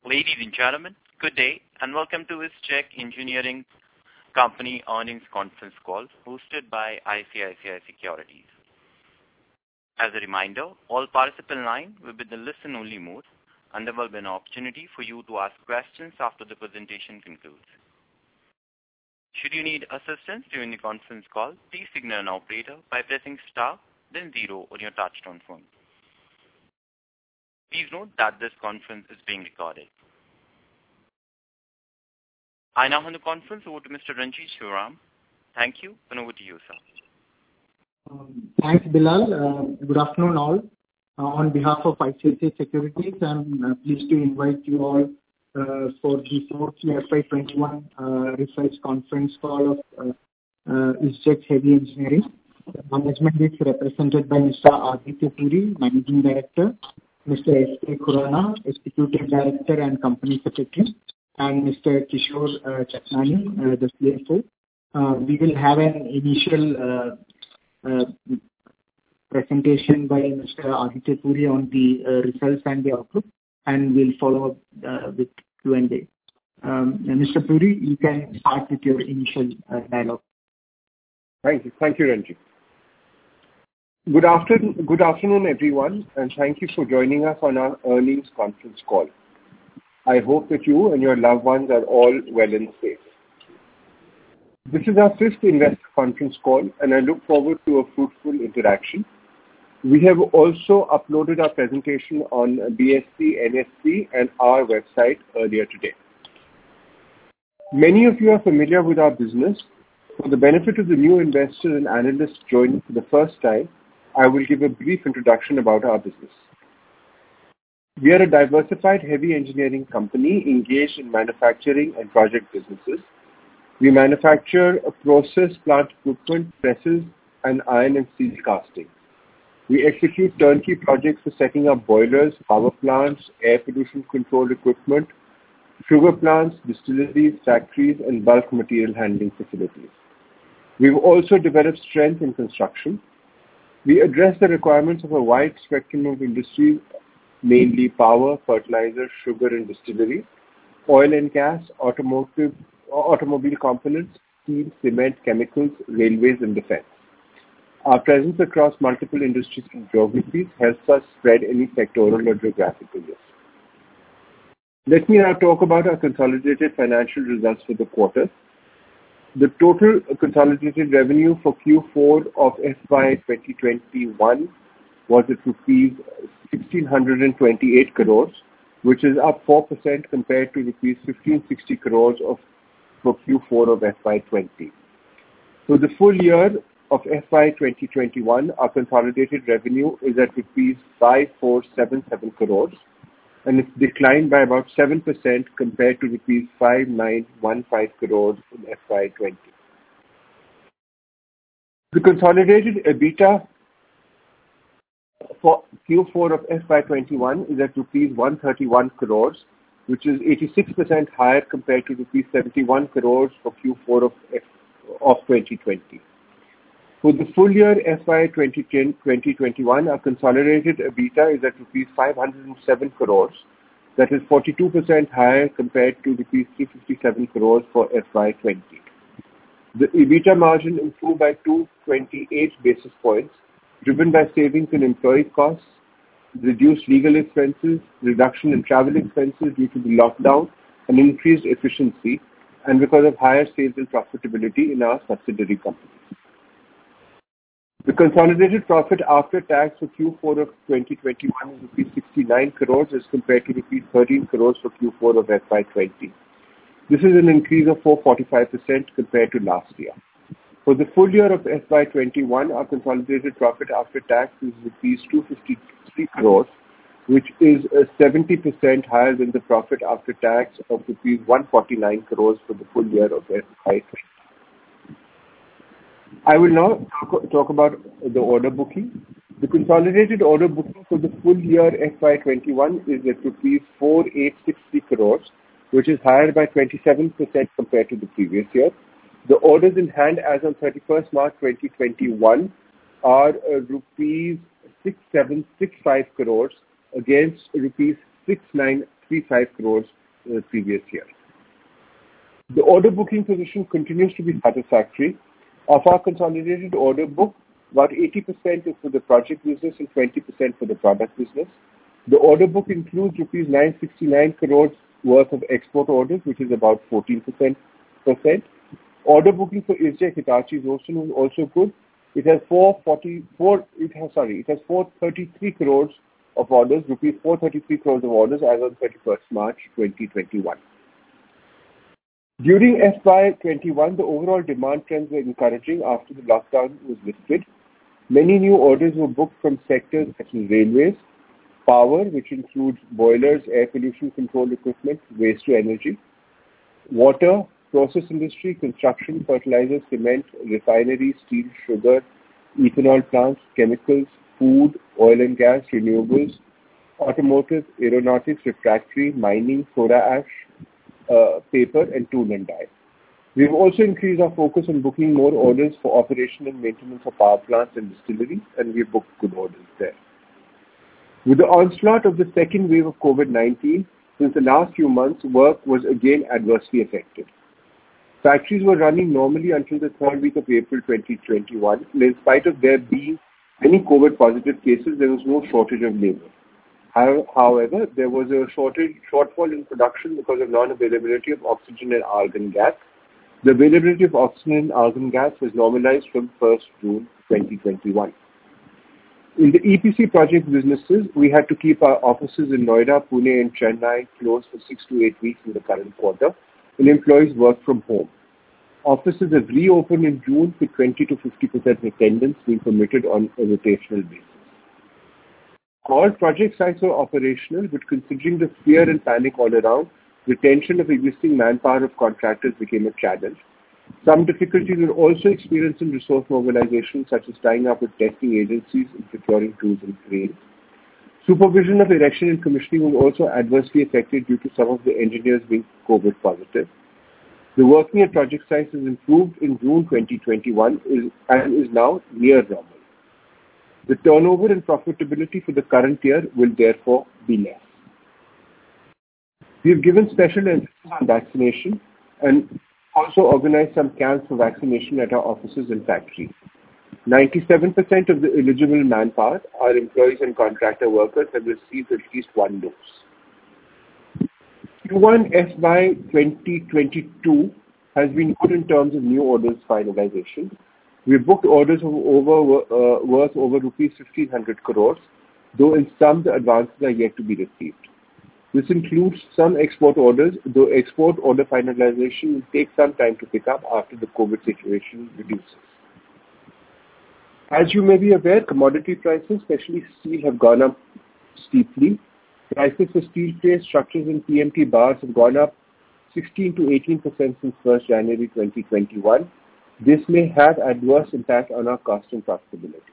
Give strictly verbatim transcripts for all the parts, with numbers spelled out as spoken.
Ladies and gentlemen, good day and welcome to Vistech Engineering Company earnings conference call hosted by I C I C I Securities. As a reminder, all participant line will be in the listen-only mode, and there will be an opportunity for you to ask questions after the presentation concludes. Should you need assistance during the conference call, please signal an operator by pressing star, then zero on your touchtone phone. Please note that this conference is being recorded. I now hand the conference over to Mister Ranjit Shivaram. Thank you, and over to you, sir. Um, thanks, Bilal. Uh, good afternoon, all. Uh, on behalf of I C I C I Securities, I'm uh, pleased to invite you all uh, for the fourth F Y twenty-one uh, research conference call of uh, uh, Vistech Heavy Engineering. The management is represented by Mister Aditya Puri, Managing Director, Mister S K Khurana, Executive Director and Company Secretary, and Mister Kishore uh, Chatnani, uh, the C F O. Uh, we will have an initial uh, uh, presentation by Mister Aditya Puri on the uh, results and the outlook, and we'll follow up uh, with Q and A. Um, Mister Puri, you can start with your initial uh, dialogue. Thank you. Thank you, Ranjit. Good afternoon, good afternoon, everyone, and thank you for joining us on our earnings conference call. I hope that you and your loved ones are all well and safe. This is our fifth investor conference call, and I look forward to a fruitful interaction. We have also uploaded our presentation on B S C, N S C, and our website earlier today. Many of you are familiar with our business. For the benefit of the new investors and analysts joining for the first time, I will give a brief introduction about our business. We are a diversified heavy engineering company engaged in manufacturing and project businesses. We manufacture a process plant equipment, presses, and iron and steel casting. We execute turnkey projects for setting up boilers, power plants, air pollution control equipment, sugar plants, distilleries, factories, and bulk material handling facilities. We've also developed strength in construction. We address the requirements of a wide spectrum of industries, mainly power, fertilizer, sugar and distillery, oil and gas, automotive, automobile components, steel, cement, chemicals, railways and defense. Our presence across multiple industries and geographies helps us spread any sectoral or geographical risk. Let me now talk about our consolidated financial results for the quarter. The total consolidated revenue for Q four of F Y twenty twenty-one was at rupees one thousand six hundred twenty-eight crores, which is up four percent compared to rupees one thousand five hundred sixty crores of, for Q four of F Y twenty. For the full year of F Y twenty twenty-one, our consolidated revenue is at rupees five thousand four hundred seventy-seven crores, and it's declined by about seven percent compared to rupees five thousand nine hundred fifteen crores in F Y twenty. The consolidated EBITDA for Q four of F Y twenty-one is at rupees one hundred thirty-one crores, which is eighty-six percent higher compared to rupees seventy-one crores for Q four of, F, of twenty twenty. For the full year F Y twenty twenty-one, our consolidated EBITDA is at rupees five hundred seven crores, that is forty-two percent higher compared to rupees three hundred fifty-seven crores for F Y twenty. The EBITDA margin improved by two hundred twenty-eight basis points, driven by savings in employee costs, reduced legal expenses, reduction in travel expenses due to the lockdown, and increased efficiency, and because of higher sales and profitability in our subsidiary companies. The consolidated profit after tax for Q four of twenty twenty-one is rupees sixty-nine crores as compared to rupees thirteen crores for Q four of F Y twenty. This is an increase of four hundred forty-five percent compared to last year. For the full year of F Y twenty-one, our consolidated profit after tax is rupees two hundred fifty-three crores, which is seventy percent higher than the profit after tax of rupees one hundred forty-nine crores for the full year of F Y twenty. I will now talk, talk about the order booking. The consolidated order booking for the full year F Y twenty-one is at rupees four thousand eight hundred sixty crores, which is higher by twenty-seven percent compared to the previous year. The orders in hand as on thirty-first March twenty twenty-one are uh, rupees six thousand seven hundred sixty-five crores against rupees six thousand nine three five crores the previous year. The order booking position continues to be satisfactory. Of our consolidated order book, about eighty percent is for the project business and twenty percent for the product business. The order book includes rupees nine hundred sixty-nine crores worth of export orders, which is about fourteen percent. Order booking for ISGEC Hitachi Zosen is also good. It has four forty-four. It has sorry. It has four hundred thirty-three crores of orders, rupees four hundred thirty-three crores of orders as on thirty-first March twenty twenty-one. During F Y twenty-one, the overall demand trends were encouraging after the lockdown was lifted. Many new orders were booked from sectors such as railways, power, which includes boilers, air pollution control equipment, waste to energy, water, process industry, construction, fertilizer, cement, refineries, steel, sugar, ethanol plants, chemicals, food, oil and gas, renewables, automotive, aeronautics, refractory, mining, soda ash, uh, paper, and tool and die. We have also increased our focus on booking more orders for operation and maintenance of power plants and distilleries, and we have booked good orders there. With the onslaught of the second wave of COVID nineteen, since the last few months, work was again adversely affected. Factories were running normally until the third week of April twenty twenty-one, and in spite of there being many COVID positive cases, there was no shortage of labor. However, there was a shortage, shortfall in production because of non-availability of oxygen and argon gas. The availability of oxygen and argon gas was normalized from first June twenty twenty-one. In the E P C project businesses, we had to keep our offices in Noida, Pune and Chennai closed for six to eight weeks in the current quarter, and employees work from home. Offices have reopened in June with twenty to fifty percent attendance being permitted on a rotational basis. All project sites were operational, but considering the fear and panic all around, retention of existing manpower of contractors became a challenge. Some difficulties were also experienced in resource mobilization, such as tying up with testing agencies and procuring tools and cranes. Supervision of erection and commissioning was also adversely affected due to some of the engineers being COVID positive. The working at project sites has improved in June twenty twenty-one is, and is now near normal. The turnover and profitability for the current year will therefore be less. We have given special emphasis on vaccination and also organized some camps for vaccination at our offices and factories. ninety-seven percent of the eligible manpower, our employees and contractor workers, have received at least one dose. Q one F Y twenty twenty-two has been good in terms of new orders finalization. We booked orders of over uh, worth over rupees fifteen hundred crores, though in some the advances are yet to be received. This includes some export orders, though export order finalization will take some time to pick up after the COVID situation reduces. As you may be aware, commodity prices, especially steel, have gone up steeply. Prices for steel plates, structures and T M T bars have gone up sixteen to eighteen percent since first January twenty twenty-one. This may have adverse impact on our cost and profitability.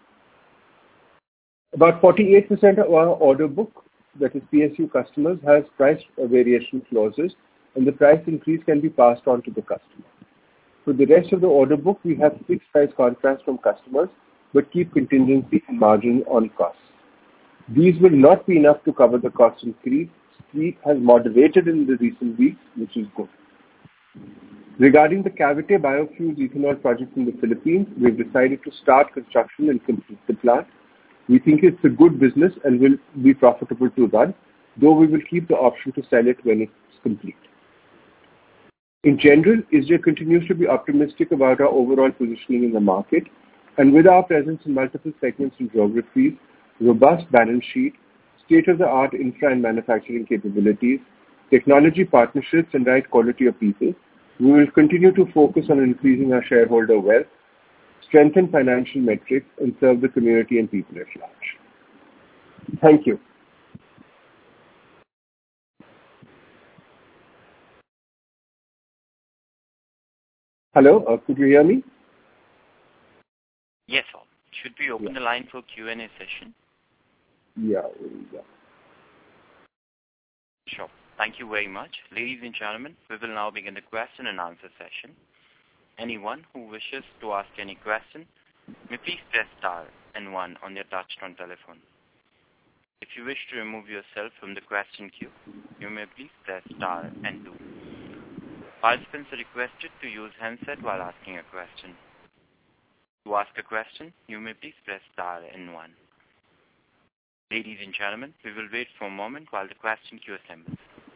About forty-eight percent of our order book, that is P S U customers, has price variation clauses, and the price increase can be passed on to the customer. For the rest of the order book, we have fixed price contracts from customers, but keep contingency and margin on costs. These will not be enough to cover the cost increase. Steel has moderated in the recent weeks, which is good. Regarding the Cavite Biofuels Ethanol project in the Philippines, we have decided to start construction and complete the plant. We think it's a good business and will be profitable to run, though we will keep the option to sell it when it's complete. In general, ISGEC continues to be optimistic about our overall positioning in the market, and with our presence in multiple segments and geographies, robust balance sheet, state-of-the-art infra and manufacturing capabilities, technology partnerships, and right quality of people, we will continue to focus on increasing our shareholder wealth, strengthen financial metrics, and serve the community and people at large. Thank you. Hello, uh, could you hear me? Yes, sir. Should we open yeah. the line for Q and A session? Yeah, yeah. Sure. Thank you very much. Ladies and gentlemen, we will now begin the question and answer session. Anyone who wishes to ask any question may please press star and one on their touchtone telephone. If you wish to remove yourself from the question queue, you may please press star and two. Participants are requested to use handset while asking a question. To ask a question, you may please press star and one. Ladies and gentlemen, we will wait for a moment while the question queue assembles.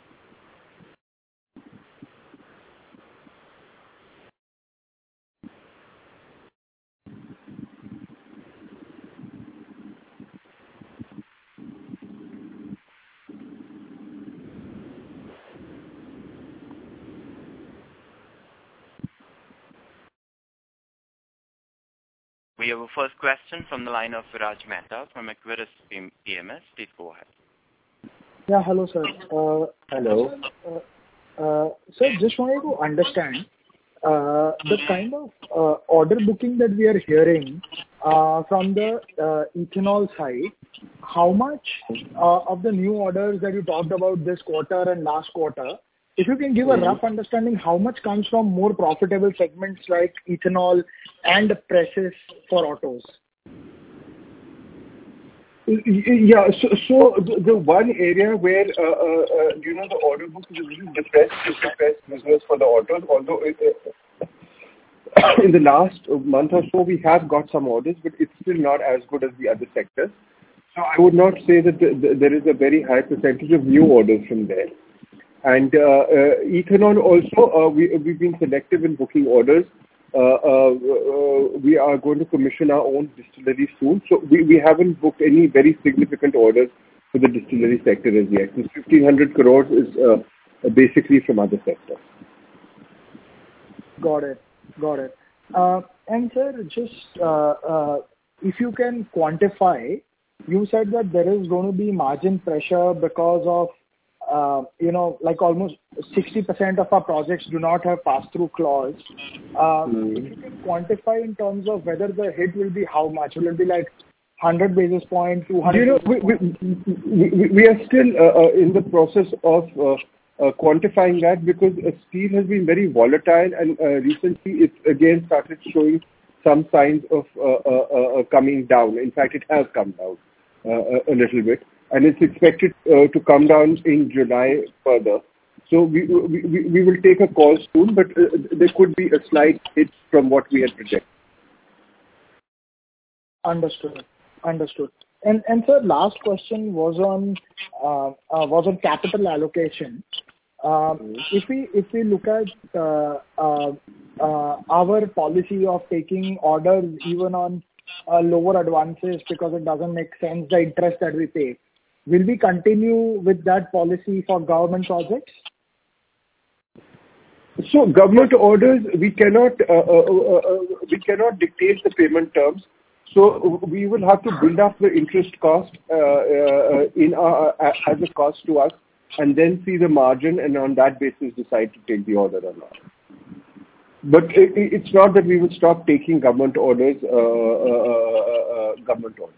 We have a first question from the line of Viraj Mehta from Equirus P M S. Please go ahead. Yeah, hello, sir. Uh, Hello. Uh, uh, sir, just wanted to understand uh, the kind of uh, order booking that we are hearing uh, from the uh, ethanol side. How much uh, of the new orders that you talked about this quarter and last quarter, if you can give a rough understanding, how much comes from more profitable segments like ethanol and presses for autos? Yeah. So so the the one area where, uh, uh, uh, you know, the order book is a little depressed is the press business for the autos, although it, uh, in the last month or so, we have got some orders, but it's still not as good as the other sectors. So I would not say that the- the- there is a very high percentage of new orders from there. And uh, uh, ethanol also, uh, we, we've been selective in booking orders. Uh, uh, uh, we are going to commission our own distillery soon. So we, we haven't booked any very significant orders for the distillery sector as yet. This fifteen hundred crores is uh, basically from other sectors. Got it. Got it. Uh, and sir, just uh, uh, if you can quantify, you said that there is going to be margin pressure because of Uh, you know, like almost sixty percent of our projects do not have pass-through clause. Uh, Mm. If you can quantify in terms of whether the hit will be how much? Will it be like one hundred basis points, two hundred? You know, we, we, we, we are still uh, uh, in the process of uh, uh, quantifying that because uh, steel has been very volatile and uh, recently it's again started showing some signs of uh, uh, uh, coming down. In fact, it has come down uh, a little bit. And it's expected uh, to come down in July further. So we, we we will take a call soon, but uh, there could be a slight hit from what we had projected. Understood. Understood. And and sir, last question was on uh, uh, was on capital allocation. Um, If we if we look at uh, uh, uh, our policy of taking orders even on uh, lower advances because it doesn't make sense, the interest that we pay, will we continue with that policy for government projects? So government orders, we cannot uh, uh, uh, uh, we cannot dictate the payment terms. So we will have to build up the interest cost uh, uh, in our, uh, as a cost to us, and then see the margin, and on that basis decide to take the order or not. But it, it's not that we will stop taking government orders. Uh, uh, uh, government orders.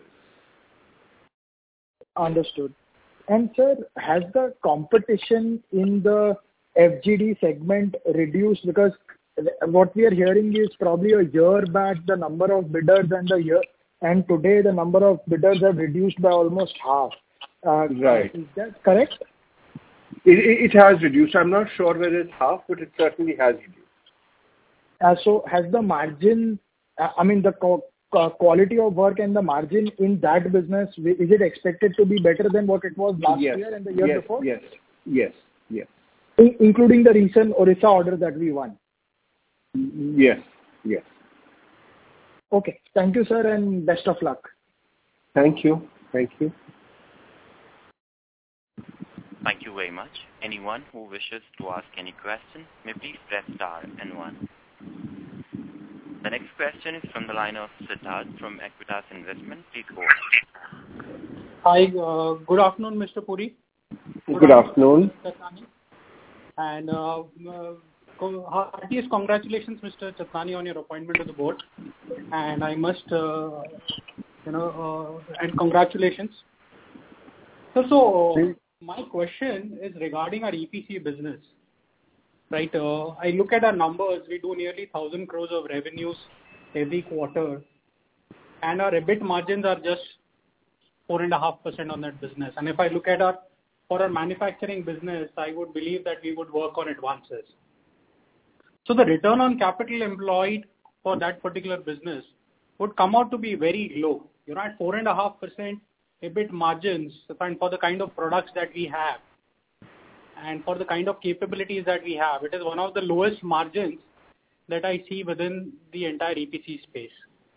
Understood. And sir, has the competition in the F G D segment reduced? Because what we are hearing is probably a year back the number of bidders and the year, and today the number of bidders have reduced by almost half. Uh, Right. Is that correct? It, it, it has reduced. I'm not sure whether it's half, but it certainly has reduced. Uh, so has the margin, uh, I mean the co- co- quality of work and the margin in that business, is it expected to be better than what it was last yes. year and the year yes. before? Yes, yes, yes, In- including the recent Orissa order that we won. yes, yes. Okay. Thank you, sir, and best of luck. Thank you. Thank you. Thank you very much. Anyone who wishes to ask any question may please press star and one. The next question is from the line of Siddharth from Equitas Investment. Please go ahead. Hi, uh, good afternoon, Mister Puri. Good, good afternoon. afternoon. And uh, uh, heartiest congratulations, Mister Chattani, on your appointment to the board. And I must, uh, you know, uh, and congratulations. So, so my question is regarding our E P C business. Right, uh, I look at our numbers. We do nearly one thousand crores of revenues every quarter, and our EBIT margins are just four point five percent on that business. And if I look at our, for our manufacturing business, I would believe that we would work on advances. So the return on capital employed for that particular business would come out to be very low. You know, at four point five percent EBIT margins, and for the kind of products that we have, and for the kind of capabilities that we have, it is one of the lowest margins that I see within the entire E P C space.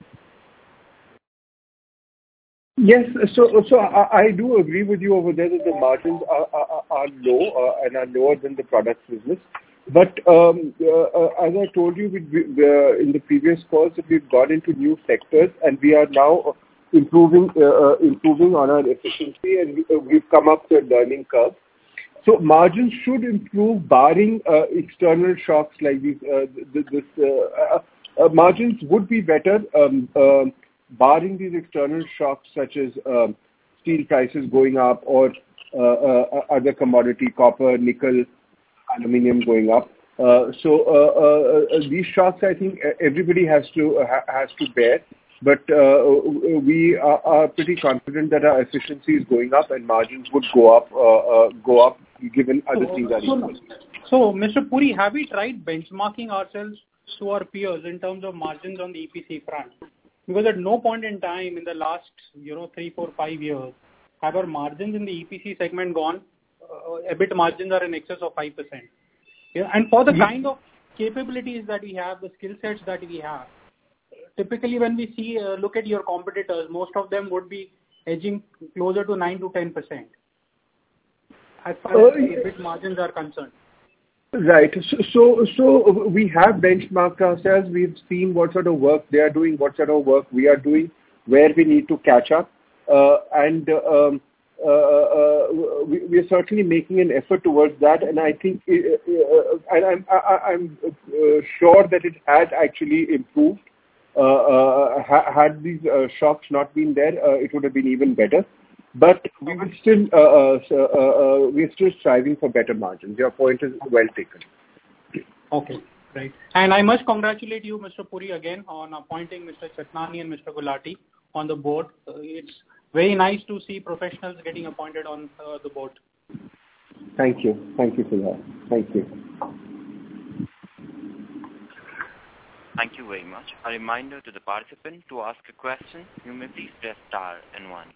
Yes, so so I, I do agree with you over there that the margins are, are, are low uh, and are lower than the products business. But um, uh, as I told you we, we, uh, in the previous calls, that we've gone into new sectors and we are now improving uh, uh, improving on our efficiency, and we, uh, we've come up to a learning curve. So margins should improve, barring uh, external shocks like these. Uh, this uh, uh, uh, margins would be better, um, uh, barring these external shocks such as uh, steel prices going up or uh, uh, other commodity, copper, nickel, aluminium going up. Uh, so uh, uh, these shocks, I think, everybody has to uh, ha- has to bear. But uh, we are, are pretty confident that our efficiency is going up and margins would go up, uh, uh, go up, given other so, things are so, equal. So, Mister Puri, have we tried benchmarking ourselves to our peers in terms of margins on the E P C front? Because at no point in time in the last, you know, three, four, five years, have our margins in the E P C segment gone, uh, EBIT margins are in excess of five percent. Yeah, and for the mm-hmm. kind of capabilities that we have, the skill sets that we have, typically when we see, uh, look at your competitors, most of them would be edging closer to nine to ten percent as far as uh, the EBIT margins are concerned. Right. So, so, so we have benchmarked ourselves. We've seen what sort of work they are doing, what sort of work we are doing, where we need to catch up. Uh, and um, uh, uh, we, we are certainly making an effort towards that. And I think, uh, uh, and I'm, I, I'm uh, sure that it has actually improved. Uh, uh, ha- had these uh, shocks not been there, uh, it would have been even better. But we will still, uh, uh, uh, uh, we're still striving for better margins. Your point is well taken. Okay, right. And I must congratulate you, Mister Puri, again on appointing Mister Chetnani and Mister Gulati on the board. Uh, it's very nice to see professionals getting appointed on uh, the board. Thank you. Thank you for that. Thank you. Thank you very much. A reminder to the participant, to ask a question, you may please press star and one.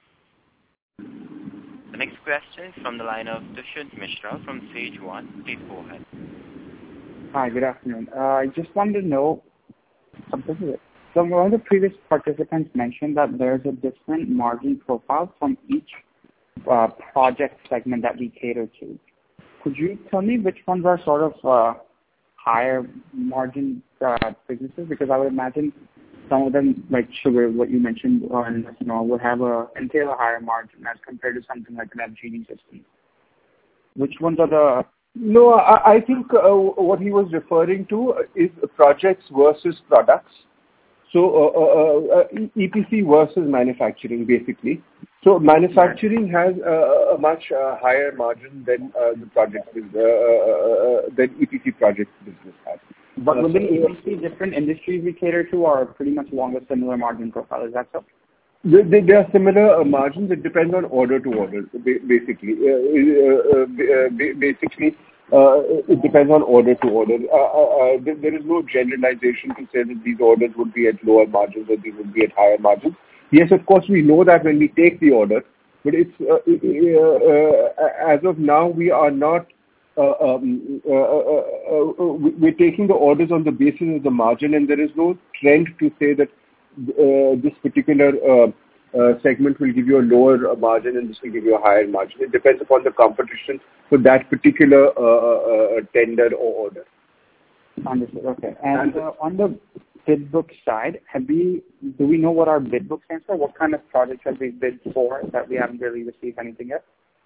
The next question is from the line of Dushyant Mishra from Sage One. Please go ahead. Hi, good afternoon. Uh, I just wanted to know, so one of the previous participants mentioned that there's a different margin profile from each uh, project segment that we cater to. Could you tell me which ones are sort of uh, higher margin uh, businesses? Because I would imagine some of them, like sugar, what you mentioned, or ethanol, would have a entail a higher margin as compared to something like an F G D system. Which ones are the? No, I, I think uh, what he was referring to is projects versus products. So uh, uh, uh, E P C versus manufacturing, basically. So manufacturing has uh, a much uh, higher margin than uh, the project uh, uh, than E P C project business has. But uh, within E P C, different industries we cater to are pretty much along a similar margin profile. Is that so? They, they, they are similar uh, margins. It depends on order to order, basically. Uh, uh, uh, basically, uh, it depends on order to order. Uh, uh, uh, there is no generalization to say that these orders would be at lower margins or these would be at higher margins. Yes, of course, we know that when we take the order, but it's uh, uh, uh, as of now we are not. Uh, um, uh, uh, uh, we're taking the orders on the basis of the margin, and there is no trend to say that uh, this particular uh, uh, segment will give you a lower margin and this will give you a higher margin. It depends upon the competition for that particular uh, uh, tender or order. Understood. Okay. And uh, on the bid book side, have we, do we know what our bid book stands for? What kind of projects have we bid for that we haven't really received anything yet?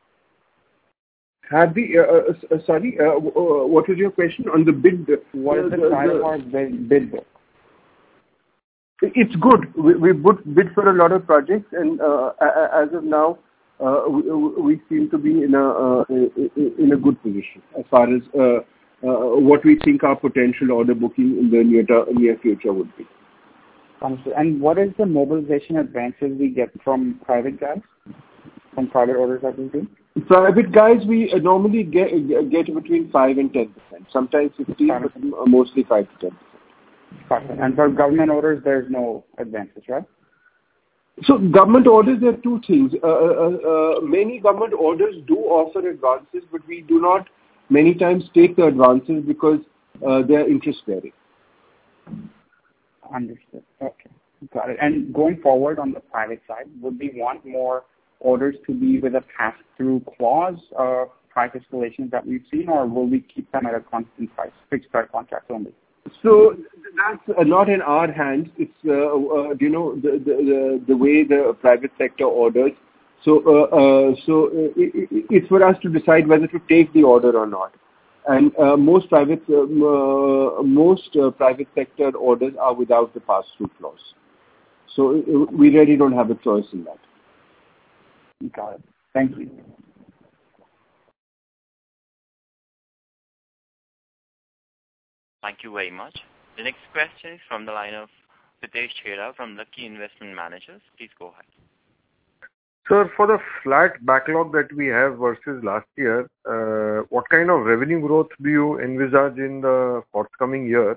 Have the, uh, uh, sorry, uh, uh, what was your question on the bid? What is the uh, size of our bid, bid book? It's good. We, we bid for a lot of projects, and uh, as of now, uh, we, we seem to be in a uh, in a good position as far as uh, uh, what we think our potential order booking in the near near future would be. Understood. And what is the mobilization advances we get from private guys, from private orders that we do? Private guys, we uh, normally get get between five and ten percent. Sometimes fifteen, but mostly five to ten percent. And for government orders, there's no advances, right? So government orders, there are two things. Uh, uh, uh, many government orders do offer advances, but we do not many times take the advances because uh, they are interest bearing. Understood. Okay, got it. And going forward on the private side, would we want more orders to be with a pass-through clause of price escalations that we've seen, or will we keep them at a constant price, fixed price contract only? So that's uh, not in our hands. It's uh, uh, you know the, the the the way the private sector orders. So uh, uh, so uh, it, it's for us to decide whether to take the order or not. And uh, most private um, uh, most uh, private sector orders are without the pass-through clause. So uh, we really don't have a choice in that. Got it. Thank you. Thank you very much. The next question is from the line of Hitesh Chheda from Lucky Investment Managers. Please go ahead. Sir, for the flat backlog that we have versus last year, uh, what kind of revenue growth do you envisage in the forthcoming year?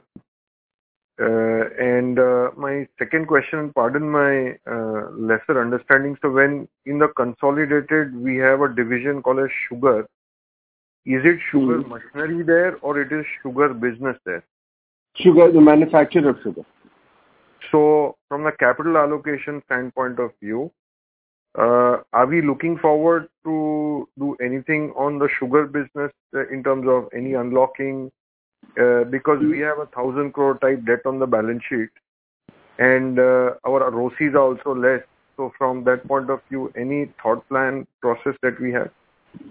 Uh, and uh, my second question, pardon my uh, lesser understanding, so when in the consolidated we have a division called as sugar, is it sugar mm. machinery there or it is sugar business there? Sugar, the manufacturer of sugar. So from the capital allocation standpoint of view, Uh, are we looking forward to do anything on the sugar business uh, in terms of any unlocking? Uh, because we have a thousand crore type debt on the balance sheet, and uh, our R O Cs are also less. So from that point of view, any thought plan process that we have?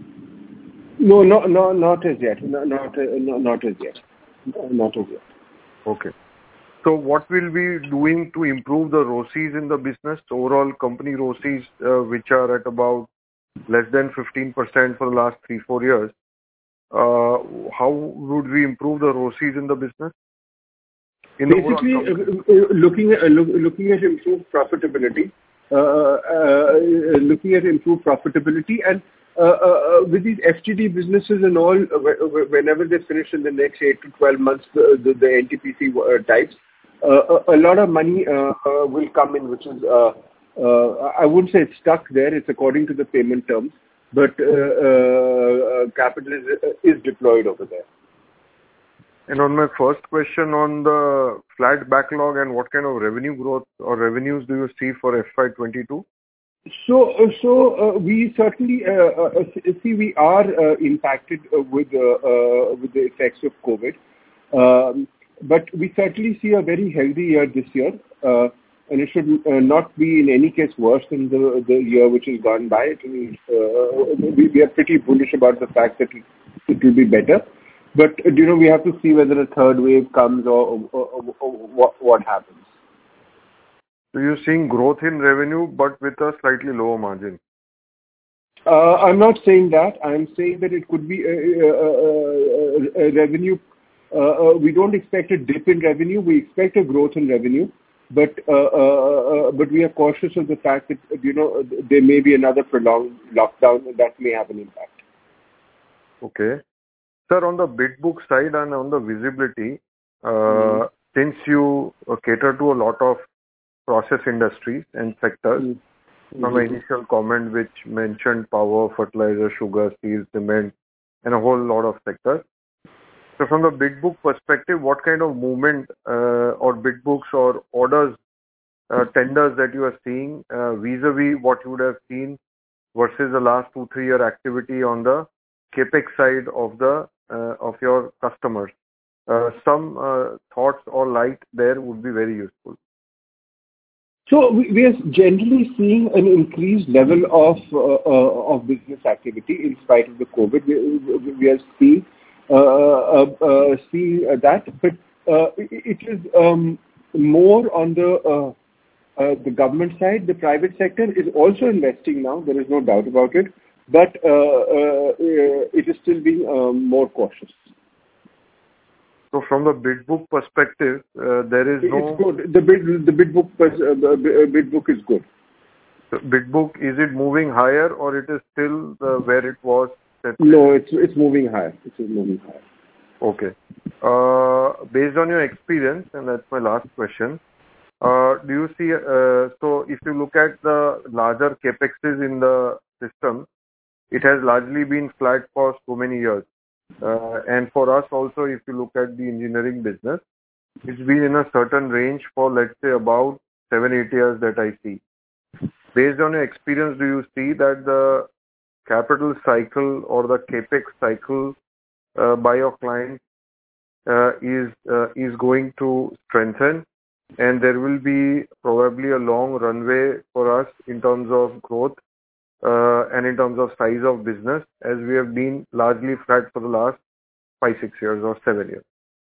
No, no, no, not as yet. No, not, uh, no, not as yet. No, not as yet. Okay. So what will we be doing to improve the R O Cs in the business, overall company R O Cs, uh, which are at about less than fifteen percent for the last three, four years? Uh, how would we improve the R O Cs in the business? In Basically, uh, looking at uh, look, looking at improved profitability, uh, uh, looking at improved profitability, and uh, uh, with these F G D businesses and all, uh, whenever they finish in the next eight to twelve months, the, the, the N T P C uh, types. Uh, a, a lot of money uh, uh, will come in, which is, uh, uh, I wouldn't say it's stuck there, it's according to the payment terms, but uh, uh, capital is, is deployed over there. And on my first question on the flat backlog and what kind of revenue growth or revenues do you see for F Y twenty-two? So, uh, so uh, we certainly uh, uh, see we are uh, impacted uh, with uh, uh, with the effects of COVID. Um, But we certainly see a very healthy year this year, uh, and it should uh, not be in any case worse than the, the year which has gone by. It is, uh, we, we are pretty bullish about the fact that it, it will be better. But, you know, we have to see whether a third wave comes or, or, or, or what, what happens. So you're seeing growth in revenue, but with a slightly lower margin? Uh, I'm not saying that. I'm saying that it could be a, a, a, a revenue. Uh, uh, we don't expect a dip in revenue. We expect a growth in revenue, but uh, uh, uh, but we are cautious of the fact that, you know, there may be another prolonged lockdown that may have an impact. Okay. Sir, on the bid book side and on the visibility, uh, mm-hmm. since you uh, cater to a lot of process industries and sectors, mm-hmm. from the initial comment which mentioned power, fertilizer, sugar, steel, cement, and a whole lot of sectors. So from the bid book perspective, what kind of movement uh, or bid books or orders, uh, tenders that you are seeing uh, vis-a-vis what you would have seen versus the last two, three year activity on the capex side of the uh, of your customers? Uh, some uh, thoughts or light there would be very useful. So we, we are generally seeing an increased level of uh, uh, of business activity in spite of the COVID. We, we are seeing. Uh, uh, uh, see uh, that, but uh, it is um, more on the uh, uh, the government side. The private sector is also investing now. There is no doubt about it, but uh, uh, it is still being um, more cautious. So from the bid book perspective, uh, there is no... It's good. The bid, the bid book, pers- uh, the bid book is good. The bid book, is it moving higher or it is still uh, where it was? No, it's it's moving higher. It's moving higher. Okay. Uh, based on your experience, and that's my last question, uh, do you see, uh, so if you look at the larger capexes in the system, it has largely been flat for so many years. Uh, and for us also, if you look at the engineering business, it's been in a certain range for, let's say, about seven, eight years that I see. Based on your experience, do you see that the capital cycle or the capex cycle uh, by your client uh, is uh, is going to strengthen, and there will be probably a long runway for us in terms of growth uh, and in terms of size of business, as we have been largely flat for the last five, six years or seven years?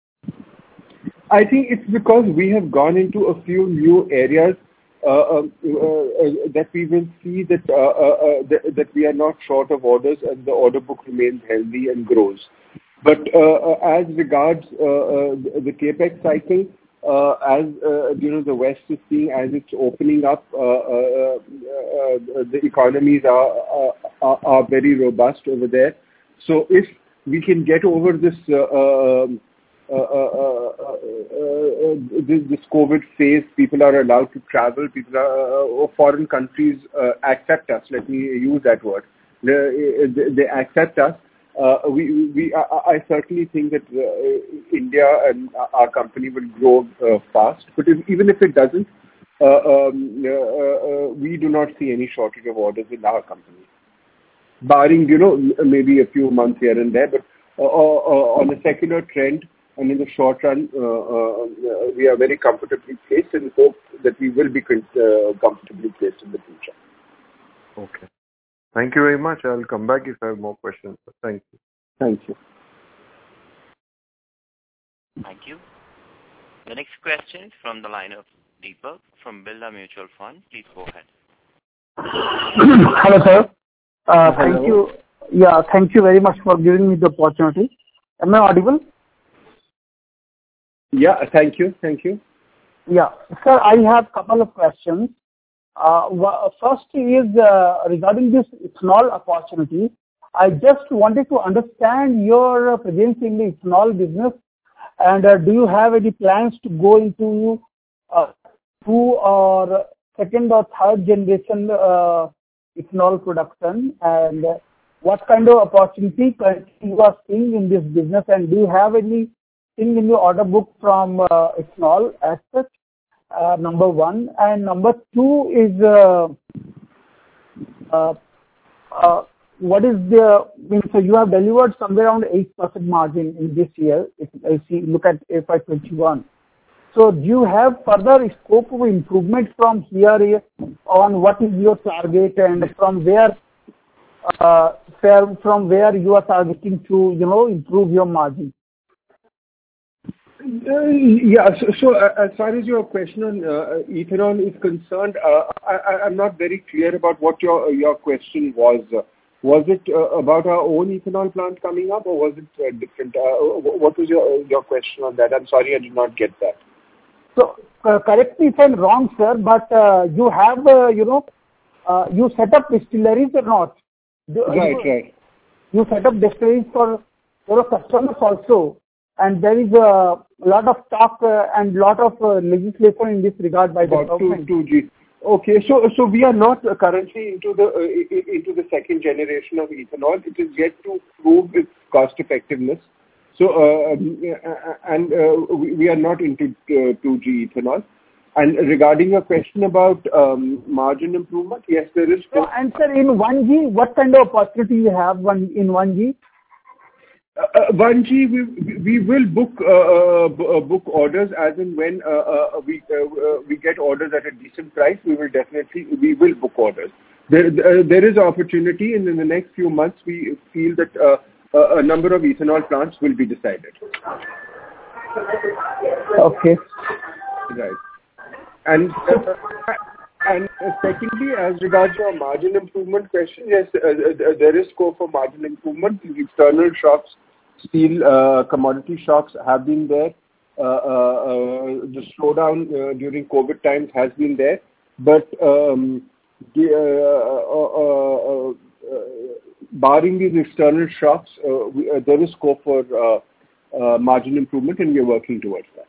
I think it's because we have gone into a few new areas uh, uh, uh, that we will see that, uh, uh, that that we are not short of orders and the order book remains healthy and grows. But uh, as regards uh, uh, the capex cycle, uh, as uh, you know, the West is seeing as it's opening up, uh, uh, uh, the economies are, are are very robust over there. So if we can get over this uh, um, Uh, uh, uh, uh, uh, this, this COVID phase, people are allowed to travel, people are, uh, foreign countries uh, accept us, let me use that word. They, they accept us. Uh, we, we, I, I certainly think that uh, India and our company will grow uh, fast, but if, even if it doesn't, uh, um, uh, uh, we do not see any shortage of orders in our company. Barring, you know, maybe a few months here and there, but uh, uh, on a secular trend, and in the short run, uh, uh, we are very comfortably placed and hope that we will be uh, comfortably placed in the future. Okay. Thank you very much. I'll come back if I have more questions. Thank you. Thank you. Thank you. The next question is from the line of Deepak from Birla Mutual Fund. Please go ahead. Hello, sir. Uh, Hello. Thank you. Yeah, thank you very much for giving me the opportunity. Am I audible? Yeah, thank you. Thank you. Yeah. Sir, I have a couple of questions. Uh, first is uh, regarding this ethanol opportunity. I just wanted to understand your presence in the ethanol business, and uh, do you have any plans to go into uh, two or second or third generation uh, ethanol production, and uh, what kind of opportunity you are seeing in this business, and do you have any in your order book from uh, ethanol as such, uh, number one. And number two is, uh, uh, uh, what is the, I mean, so you have delivered somewhere around eight percent margin in this year, if I see, look at F Y twenty-one. So do you have further scope of improvement from here on? What is your target, and from where, uh, from where you are targeting to, you know, improve your margin? Uh, yeah, so, so uh, as far as your question on uh, ethanol is concerned, uh, I, I'm not very clear about what your your question was. Uh, was it uh, about our own ethanol plant coming up, or was it uh, different? Uh, what was your your question on that? I'm sorry, I did not get that. So, uh, correct me if I'm wrong, sir, but uh, you have, uh, you know, uh, you set up distilleries or not? Do, right, you, right. You set up distilleries for your customers also. And there is a lot of talk uh, and lot of uh, legislation in this regard by the government. two G. Okay, so so we are not uh, currently into the uh, into the second generation of ethanol. It is yet to prove its cost effectiveness. So uh, and uh, we, we are not into uh, two G ethanol. And regarding your question about um, margin improvement, yes, there is. So, and sir, in one G, what kind of opportunity you have one in one G? Uh, one G, we we will book uh, uh, book orders as and when uh, uh, we uh, uh, we get orders at a decent price. We will definitely we will book orders. There uh, there is opportunity, and in the next few months, we feel that uh, a number of ethanol plants will be decided. Okay. Right. And uh, and uh, secondly, as regards your margin improvement question, yes, uh, uh, there is scope for margin improvement. The external shocks Steel uh, commodity shocks have been there. Uh, uh, uh, the slowdown uh, during COVID times has been there. But um, the, uh, uh, uh, uh, barring these external shocks, uh, we, uh, there is scope for uh, uh, margin improvement, and we are working towards that.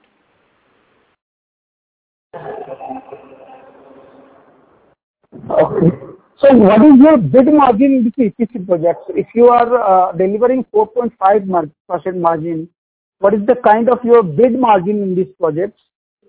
Okay. So what is your bid margin in this E P C projects? If you are uh, delivering four point five percent margin, what is the kind of your bid margin in these projects?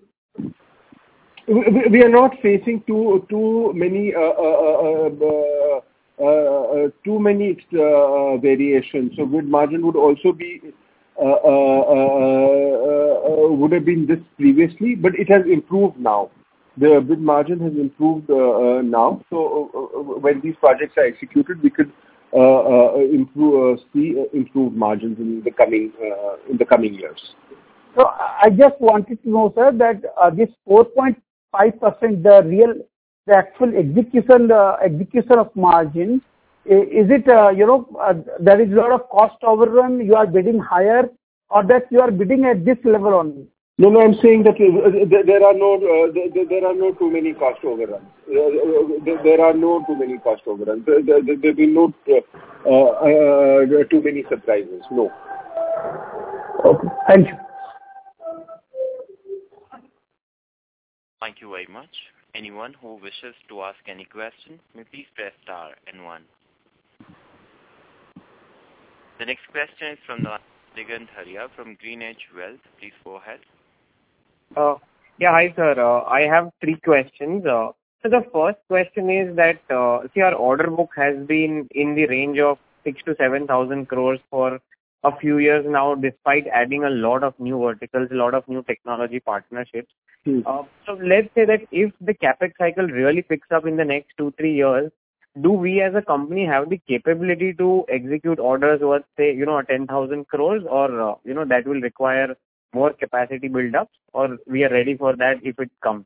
We, we are not facing too too many uh, uh, uh, uh, uh, too many uh, variations. So bid margin would also be uh, uh, uh, uh, would have been this previously, but it has improved now. The bid margin has improved uh, uh, now. So uh, when these projects are executed, we could uh, uh, improve uh, see uh, improved margins in the coming uh, in the coming years. So I just wanted to know, sir, that uh, this four point five percent, the real, the actual execution, uh, execution of margin, is it uh, you know uh, there is a lot of cost overrun? You are bidding higher, or that you are bidding at this level only? No, no, I'm saying that uh, there are no uh, there, there are no too many cost overruns. Uh, there are no too many cost overruns. There there, there will be no uh, uh, too many surprises. No. Okay. Thank you. Thank you very much. Anyone who wishes to ask any question, may please press star and one. The next question is from the Digant Haria from GreenEdge Wealth. Please go ahead. Uh, yeah, hi sir. Uh, I have three questions. Uh, so the first question is that uh, see, our order book has been in the range of six to seven thousand crores for a few years now, despite adding a lot of new verticals, a lot of new technology partnerships. Hmm. Uh, so let's say that if the capex cycle really picks up in the next two three years, do we as a company have the capability to execute orders worth say you know ten thousand crores, or uh, you know that will require more capacity build-ups, or we are ready for that if it comes?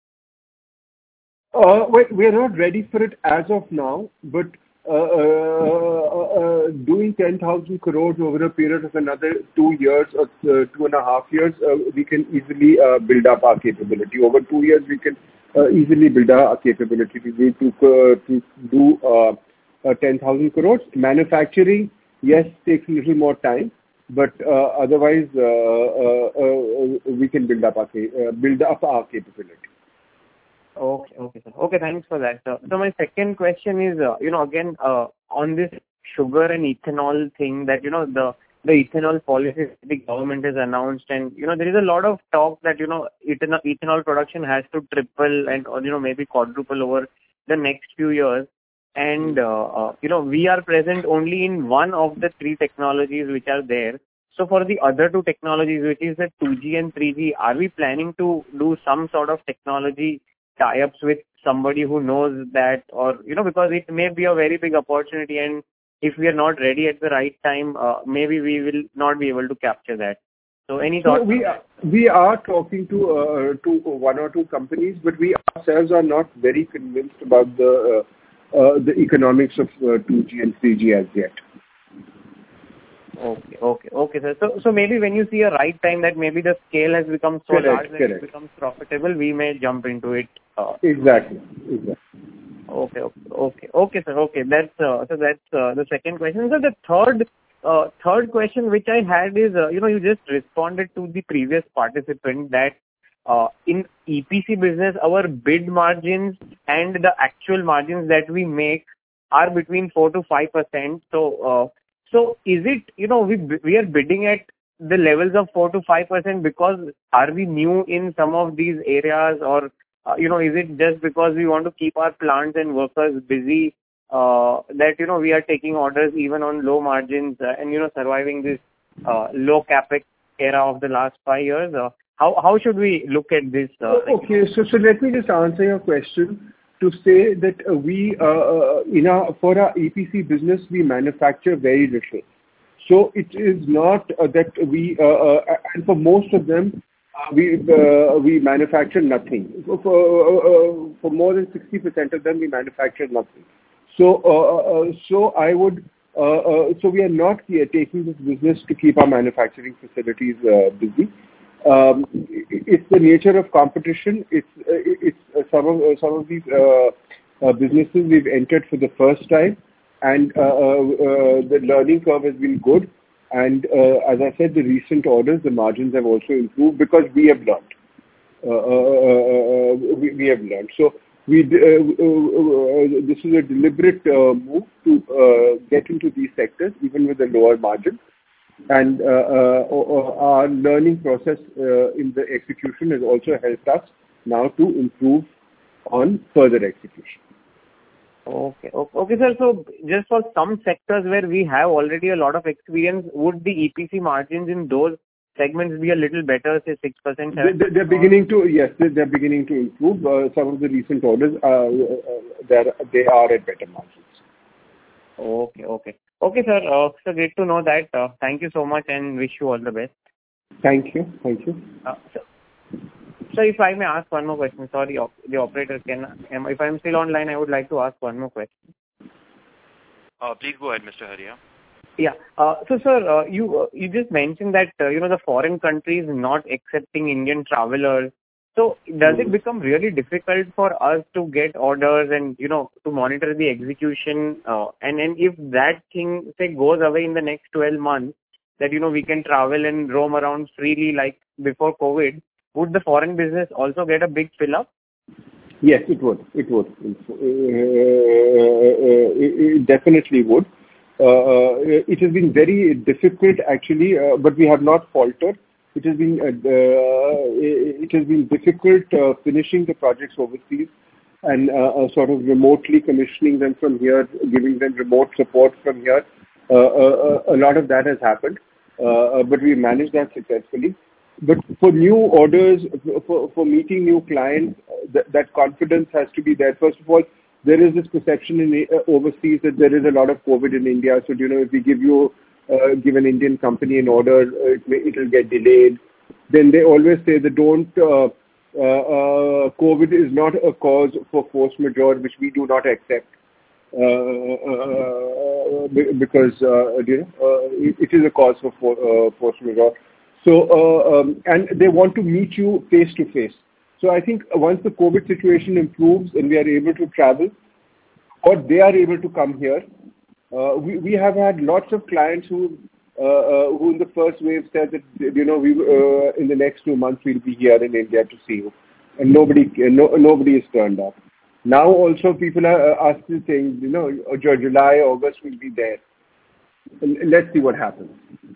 Uh, we, we are not ready for it as of now, but uh, uh, uh, doing ten thousand crores over a period of another two years or uh, two and a half years, uh, we can easily uh, build up our capability. Over two years, we can uh, easily build up our capability to do, to, uh, to do uh, uh, ten thousand crores. Manufacturing, yes, takes a little more time. But uh, otherwise, uh, uh, uh, we can build up our uh, build up our capability. Okay, okay, sir. Okay, thanks for that. Uh, so my second question is, uh, you know, again uh, on this sugar and ethanol thing that you know the the ethanol policy the government has announced, and you know there is a lot of talk that you know ethanol, ethanol production has to triple and or you know maybe quadruple over the next few years. And, uh, uh, you know, we are present only in one of the three technologies which are there. So for the other two technologies, which is the two G and three G, are we planning to do some sort of technology tie-ups with somebody who knows that, or, you know, because it may be a very big opportunity, and if we are not ready at the right time, uh, maybe we will not be able to capture that. So any thoughts? So we are, we are talking to uh, to one or two companies, but we ourselves are not very convinced about the uh, Uh, the economics of uh, two G and three G as yet. Okay, okay, okay, sir. So, so maybe when you see a right time that maybe the scale has become so correct, large that correct. it becomes profitable, we may jump into it. Uh, exactly, exactly. Okay, okay, okay, okay, sir. Okay, that's uh, so that's uh, the second question. So the third, uh, third question which I had is, uh, you know, you just responded to the previous participant that. Uh, in E P C business, our bid margins and the actual margins that we make are between four to five percent. So, uh, so is it you know we we are bidding at the levels of four to five percent because are we new in some of these areas, or uh, you know is it just because we want to keep our plants and workers busy uh, that you know we are taking orders even on low margins uh, and you know surviving this uh, low capex era of the last five years? Uh, How how should we look at this? Uh, okay, so so let me just answer your question to say that uh, we uh, uh, in our for our E P C business we manufacture very little. So it is not uh, that we uh, uh, and for most of them uh, we uh, we manufacture nothing. For uh, uh, for more than sixty percent of them we manufacture nothing. So uh, uh, so I would Uh, uh, so we are not uh, taking this business to keep our manufacturing facilities uh, busy. Um, it's the nature of competition. It's uh, it's uh, some of uh, some of these uh, uh, businesses we've entered for the first time, and uh, uh, uh, the learning curve has been good. And uh, as I said, the recent orders, the margins have also improved because we have learned. Uh, uh, uh, we, we have learned. So we uh, uh, uh, this is a deliberate uh, move to uh, get into these sectors, even with a lower margin. And uh, uh, our learning process uh, in the execution has also helped us now to improve on further execution. Okay, okay, okay, sir. So just for some sectors where we have already a lot of experience, would the E P C margins in those segments be a little better, say six percent, seven percent? They, they're beginning to, yes, they're beginning to improve. Uh, some of the recent orders, uh, uh, they're, they are at better margins. Okay, okay. Okay, sir. Uh, so great to know that. Uh, thank you so much and wish you all the best. Thank you. Thank you. Uh, so, so if I may ask one more question, sorry, op- the operator can, um, if I'm still online, I would like to ask one more question. Uh, please go ahead, Mister Haria. Yeah. Uh, so, sir, uh, you uh, you just mentioned that, uh, you know, the foreign countries not accepting Indian travelers. So does it become really difficult for us to get orders and, you know, to monitor the execution? Uh, and, and if that thing, say, goes away in the next twelve months, that, you know, we can travel and roam around freely like before COVID, would the foreign business also get a big fill-up? Yes, it would. It would. Uh, it, it definitely would. Uh, it has been very difficult, actually, uh, but we have not faltered. It has been uh, it has been difficult uh, finishing the projects overseas and uh, uh, sort of remotely commissioning them from here, giving them remote support from here. Uh, uh, a lot of that has happened, uh, but we managed that successfully. But for new orders, for, for meeting new clients, th- that confidence has to be there. First of all, there is this perception in uh, overseas that there is a lot of COVID in India. So, you know, if we give you Uh, give an Indian company an order, uh, it may, it will get delayed. Then they always say that don't, uh, uh, uh, COVID is not a cause for force majeure, which we do not accept. Uh, uh, because, uh, you know, uh, it, it is a cause for for uh, force majeure. So, uh, um, and they want to meet you face to face. So I think once the COVID situation improves and we are able to travel, or they are able to come here, Uh, we, we have had lots of clients who, uh, uh, who in the first wave said that, you know, we uh, in the next two months we'll be here in India to see you, and nobody no, nobody has turned up. Now also people are, are still saying, you know, July, August we'll be there. Let's see what happens.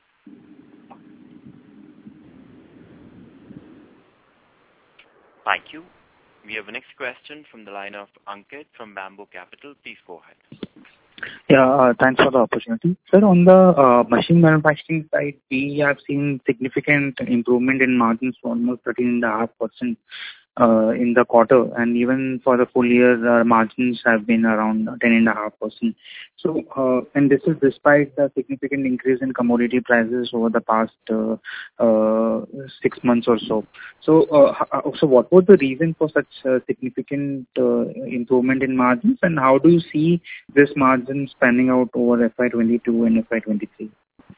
Thank you. We have a next question from the line of Ankit from Bamboo Capital. Please go ahead. Yeah, uh, thanks for the opportunity. Sir, on the uh, machine manufacturing side, we have seen significant improvement in margins to almost thirteen point five percent uh, in the quarter, and even for the full year, uh, margins have been around ten point five percent. So, uh, and this is despite the significant increase in commodity prices over the past uh, uh, six months or so. So, uh, so what was the reason for such uh, significant uh, improvement in margins, and how do you see this margin spanning out over F Y twenty-two and F Y twenty-three?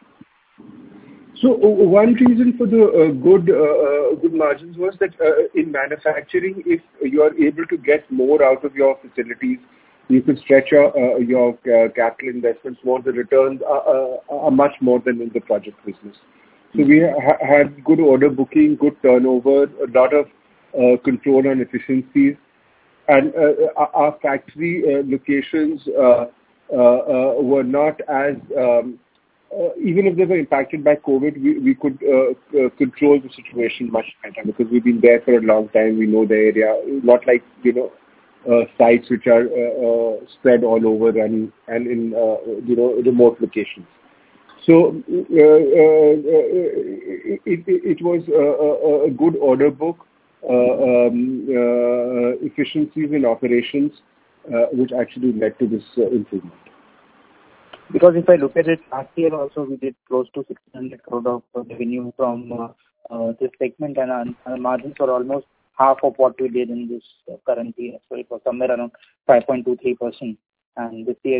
So uh, one reason for the uh, good uh, good margins was that uh, in manufacturing, if you are able to get more out of your facilities, you could stretch your, uh, your uh, capital investments more. The returns are, uh, are much more than in the project business. So we ha- had good order booking, good turnover, a lot of uh, control on efficiencies, and uh, our factory uh, locations uh, uh, uh, were not as um, Uh, even if they were impacted by COVID, we, we could uh, uh, control the situation much better because we've been there for a long time. We know the area, not like, you know, uh, sites which are uh, uh, spread all over and, and in, uh, you know, remote locations. So uh, uh, it, it, it was a, a good order book, uh, um, uh, efficiencies in operations, uh, which actually led to this uh, improvement. Because if I look at it, last year also we did close to six hundred crore of revenue from uh, uh, this segment, and our margins are almost half of what we did in this uh, current year. So it was somewhere around five point two three percent. And this year we have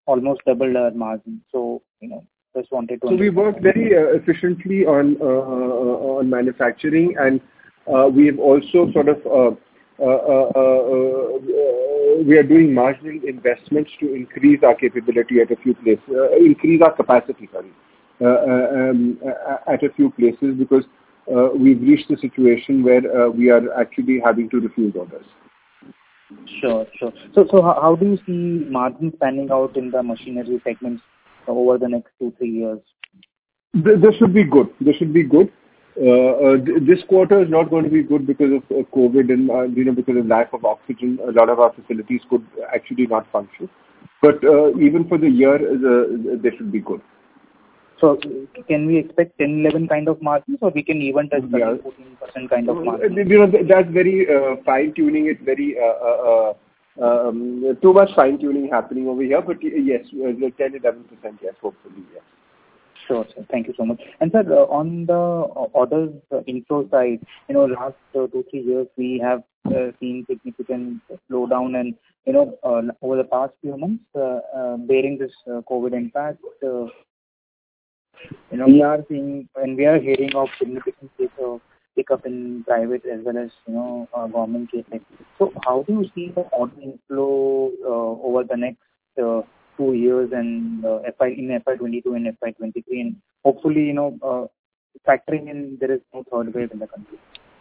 almost doubled our margin. So, you know, just wanted to. So we work very uh, efficiently on uh, uh, on manufacturing, and uh, we have also sort of uh, uh, uh, uh, uh, we are doing marginal investments to increase our capability at a few places, uh, increase our capacity, sorry, uh, uh, um, uh, at a few places because uh, we've reached a situation where uh, we are actually having to refuse orders. Sure, sure. So, so how, how do you see margins panning out in the machinery segments over the next two, three years? This should be good. This should be good. Uh, uh, th- this quarter is not going to be good because of uh, COVID and uh, you know because of lack of oxygen. A lot of our facilities could actually not function. But uh, even for the year, the, they should be good. So can we expect ten, eleven kind of margins, or we can even touch thirteen, fourteen percent kind of margins? You know, that's very uh, fine-tuning it, very uh, uh, um, too much fine-tuning happening over here. But yes, ten, eleven percent, yes, hopefully, yes. Sure, sir. Thank you so much. And sir, uh, on the orders uh, inflow side, you know, last uh, two, three years, we have uh, seen significant slowdown, and, you know, uh, over the past few months, uh, uh, bearing this uh, COVID impact, uh, you know, we are seeing and we are hearing of significant case of pickup in private as well as, you know, uh, government cases. So how do you see the order inflow uh, over the next uh, two years and uh, F I in F Y twenty-two and F Y twenty-three, and hopefully, you know, uh, factoring in there is no third wave in the country?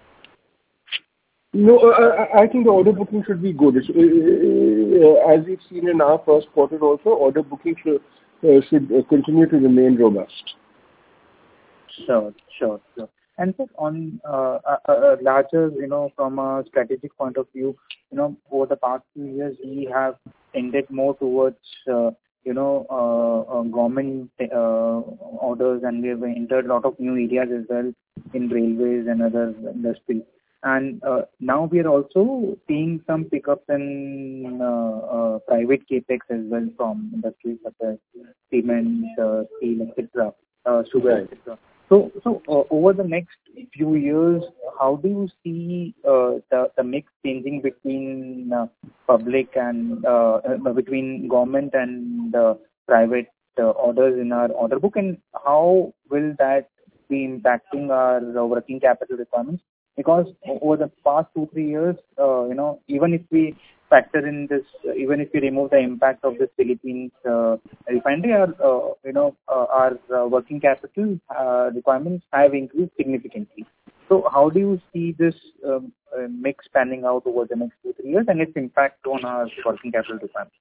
No, I, I think the order booking should be good. Uh, as we've seen in our first quarter also, order booking should, uh, should uh, continue to remain robust. Sure, sure, sure. And so on uh, a, a larger, you know, from a strategic point of view, you know, over the past few years, we have tended more towards, uh, you know, uh, uh, government uh, orders, and we have entered a lot of new areas as well in railways and other industries. And uh, now we are also seeing some pickups in uh, uh, private capex as well from industries such as cement, uh, steel, et cetera, uh, sugar, et cetera. So, so uh, over the next few years, how do you see uh, the the mix changing between uh, public and uh, uh, between government and uh, private uh, orders in our order book, and how will that be impacting our uh, working capital requirements? Because over the past two three years, uh, you know, even if we factor in this, uh, even if we remove the impact of the Philippines uh, refinery, our, uh, you know, uh, our uh, working capital uh, requirements have increased significantly. So how do you see this um, uh, mix panning out over the next two, three years and its impact on our working capital requirements?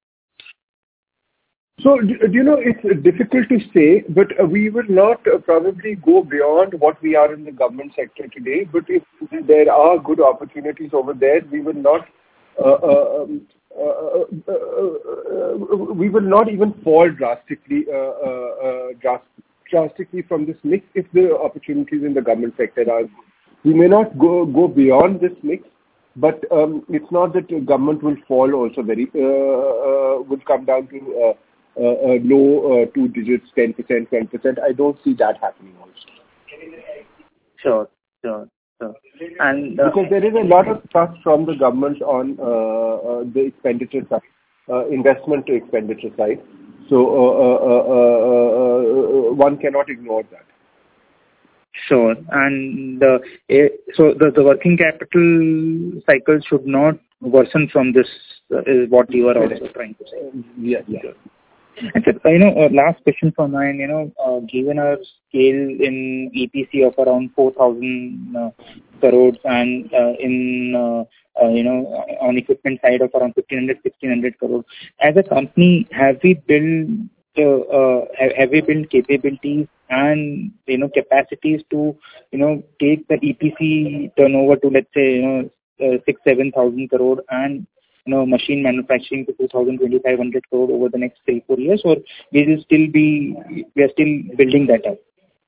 So, do you know, it's difficult to say, but we will not uh, probably go beyond what we are in the government sector today. But if there are good opportunities over there, we will not Uh, uh, uh, uh, uh, we will not even fall drastically uh, uh, uh, drast- drastically from this mix if the opportunities in the government sector are good. We may not go go beyond this mix, but um, it's not that the government will fall also very uh, uh, will come down to uh, uh, uh, low uh, two digits, ten percent, twenty percent. I don't see that happening also. Sure, sure. So, and, uh, because there is a lot of trust from the government on uh, uh, the expenditure side, uh, investment to expenditure side. So uh, uh, uh, uh, one cannot ignore that. Sure. And uh, so the, the working capital cycle should not worsen from this, uh, is what you are also trying to say. Yeah, yeah. And so, you know, uh, last question for mine, you know, uh, given our scale in E P C of around four thousand uh, crores and uh, in, uh, uh, you know, on equipment side of around fifteen hundred, sixteen hundred crores, as a company, have we built, uh, uh, have, have we built capabilities and, you know, capacities to, you know, take the E P C turnover to, let's say, you know, uh, six, seven thousand crore and, you know, machine manufacturing to two thousand, twenty-five hundred crore over the next three, four years, or we will still be, we are still building that up?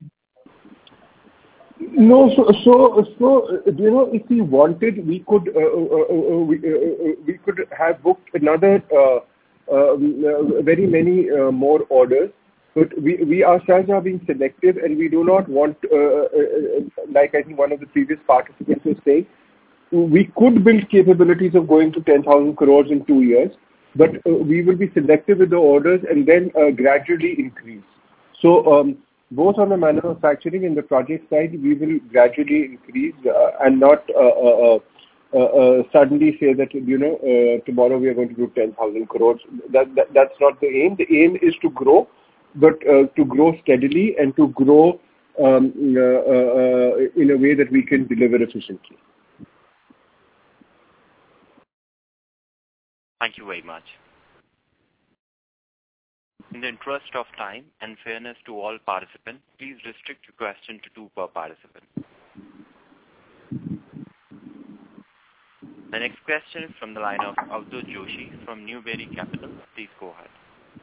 No, so, so, so, you know, if we wanted, we could, uh, uh, uh, we, uh, we could have booked another, uh, uh, very many uh, more orders, but we, we ourselves are being selective, and we do not want, uh, uh, like I think one of the previous participants was saying, we could build capabilities of going to ten thousand crores in two years, but uh, we will be selective with the orders and then uh, gradually increase. So um, both on the manufacturing and the project side, we will gradually increase uh, and not uh, uh, uh, uh, suddenly say that, you know, uh, tomorrow we are going to do ten thousand crores. That, that, that's not the aim. The aim is to grow, but uh, to grow steadily and to grow um, uh, uh, in a way that we can deliver efficiently. Thank you very much. In the interest of time and fairness to all participants, please restrict your question to two per participant. The next question is from the line of Avadhoot Joshi from Newberry Capital. Please go ahead.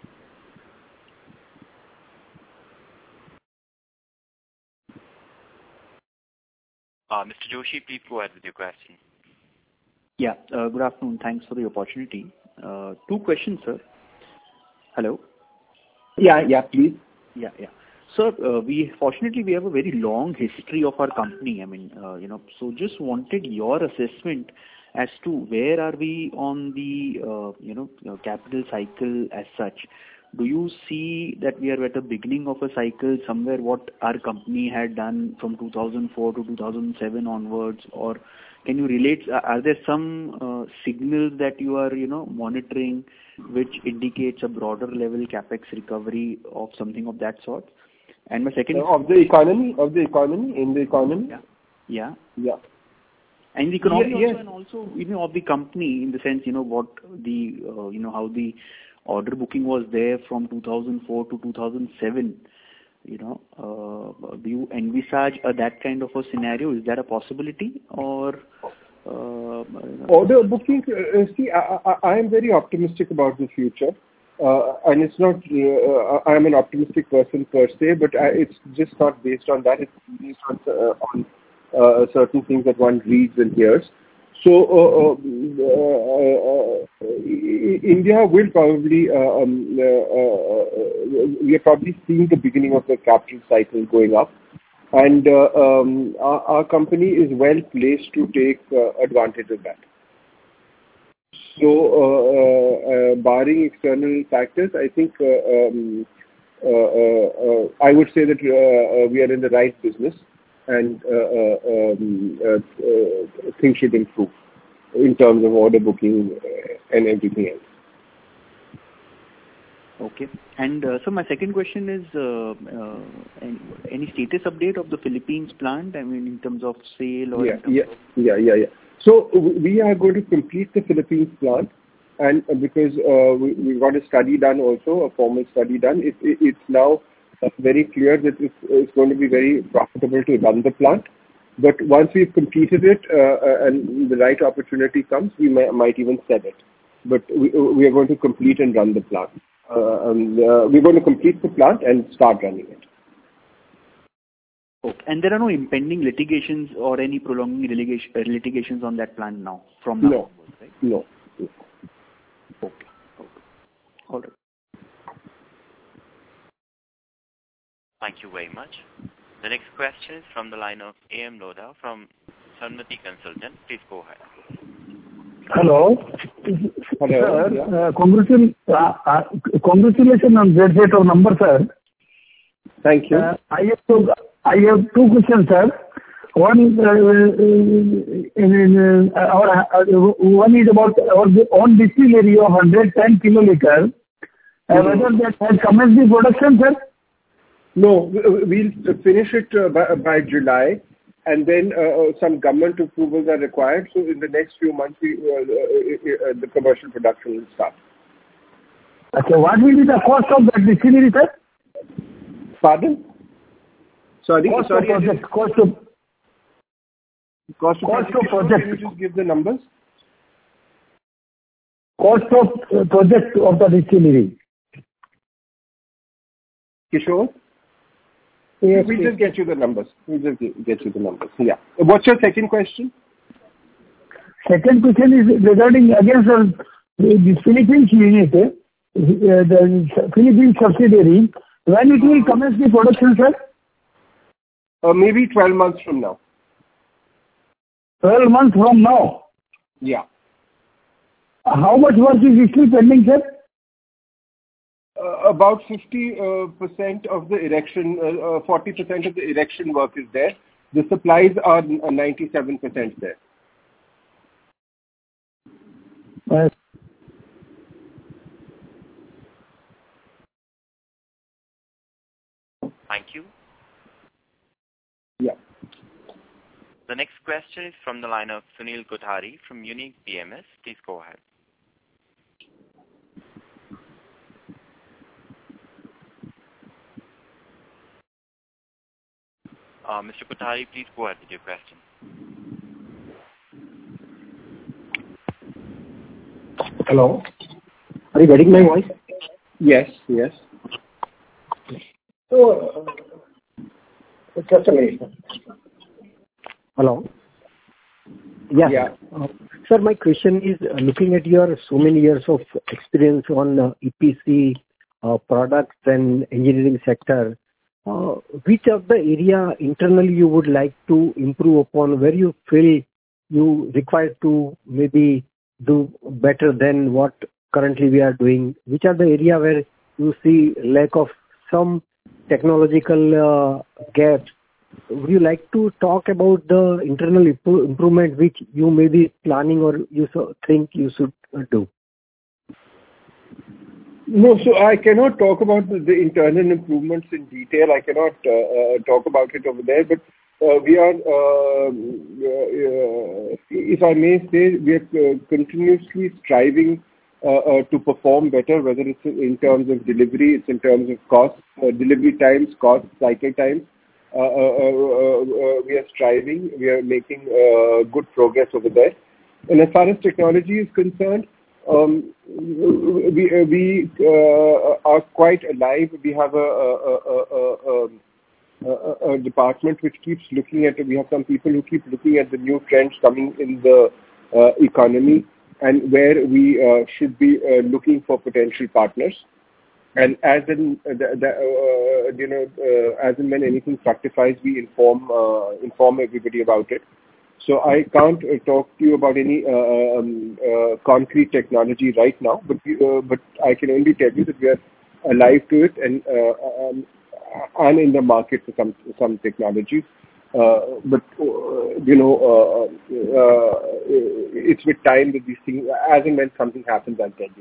Uh, Mister Joshi, please go ahead with your question. Yeah, uh, good afternoon. Thanks for the opportunity. Uh, two questions, sir. Hello? Yeah, yeah, please. Yeah, yeah. Sir, uh, we fortunately we have a very long history of our company. I mean, uh, you know, so just wanted your assessment as to where are we on the, uh, you know, uh, capital cycle as such. Do you see that we are at the beginning of a cycle somewhere what our company had done from two thousand four to two thousand seven onwards, or can you relate, are there some uh, signals that you are, you know, monitoring which indicates a broader level capex recovery of something of that sort? And my second... Uh, of the economy, of the economy, in the economy? Yeah. Yeah. Yeah. And the economy yeah, also, yes. and also, you know, of the company in the sense, you know, what the, uh, you know, how the order booking was there from two thousand four to two thousand seven. You know, uh, do you envisage uh, that kind of a scenario? Is that a possibility, or? Uh, Order booking. Uh, see, I, I, I am very optimistic about the future, uh, and it's not. Uh, I am an optimistic person per se, but I, it's just not based on that. It's based on, uh, on uh, certain things that one reads and hears. So, uh, uh, uh, India will probably, uh, um, uh, uh, we are probably seeing the beginning of the capital cycle going up. And uh, um, our, our company is well placed to take uh, advantage of that. So, uh, uh, barring external factors, I think uh, um, uh, uh, I would say that uh, we are in the right business. And uh, uh, um, uh, uh, things should improve in terms of order booking and everything else. Okay. And uh, so my second question is, uh, uh, any, any status update of the Philippines plant? I mean, in terms of sale or... Yeah, in terms yeah, of... yeah, yeah, yeah. So we are going to complete the Philippines plant, and uh, because uh, we, we got a study done also, a formal study done, it, it, it's now uh, very clear that it's, it's going to be very profitable to run the plant. But once we've completed it uh, and the right opportunity comes, we may, might even sell it. But we, we are going to complete and run the plant. Uh, and uh, we're going to complete the plant and start running it. Okay. And there are no impending litigations or any prolonging litigation, uh, litigations on that plant now, from now no. onwards, right? No. no. Okay. Okay. All right. Thank you very much. The next question is from the line of A M Lodha from Sarmati Consultant. Please go ahead. Hello. Hello. Sir, Yeah. uh, congratulations, uh, uh, congratulations on that set of numbers, sir. Thank you. Uh, I have two, I have two questions, sir. One, uh, in, uh, our, uh, one is about our own distillery of one hundred ten kiloliters. Uh, mm-hmm. Whether that has commenced the production, sir? No, we'll finish it uh, by, by July, and then uh, some government approvals are required. So in the next few months, we, uh, uh, uh, the commercial production will start. Okay, what will be the cost of that distillery, sir? Pardon? Sorry, cost sorry. Of project, cost of cost of cost project. of project. Can you just give the numbers? Cost of uh, project of the distillery. Kishore? Yes, we'll yes. just get you the numbers. We'll just get you the numbers. Yeah. What's your second question? Second question is regarding again, sir, the Philippines unit, uh, the Philippines subsidiary. When it will commence the production, sir? Uh, maybe twelve months from now. twelve months from now? Yeah. How much work is still pending, sir? Uh, about fifty percent uh, of the erection, uh, uh, forty percent of the erection work is there. The supplies are ninety-seven percent there. Yes. Thank you. Yeah. The next question is from the line of Sunil Kothari from Unique P M S. Please go ahead. Uh, Mister Kothari, please go ahead with your question. Hello. Are you getting my voice? Yes, yes. So, uh, just a minute. Hello. Yeah. Yeah. Uh, sir, my question is, uh, looking at your so many years of experience on uh, E P C uh, products and engineering sector, uh, which of the area internally you would like to improve upon, where you feel you require to maybe do better than what currently we are doing? Which are the area where you see lack of some technological uh, gaps? Would you like to talk about the internal impo- improvement which you may be planning or you so think you should uh, do? No, so I cannot talk about the, the internal improvements in detail. I cannot uh, uh, talk about it over there, but uh, we are, uh, uh, if I may say, we are uh, continuously striving uh, uh, to perform better, whether it's in terms of delivery, it's in terms of cost, uh, delivery times, cost, cycle times. Uh, uh, uh, uh, we are striving, we are making uh, good progress over there. And as far as technology is concerned, um, we, uh, we uh, are quite alive. We have a, a, a, a, a, a department which keeps looking at, we have some people who keep looking at the new trends coming in the uh, economy and where we uh, should be uh, looking for potential partners. And as in, uh, the, the, uh, you know, uh, as and when anything fructifies, we inform uh, inform everybody about it. So I can't uh, talk to you about any uh, um, uh, concrete technology right now, but we, uh, but I can only tell you that we are alive to it and uh, um, and in the market for some some technologies. Uh, but uh, you know, uh, uh, it's with time that these things, as and when something happens, I'll tell you.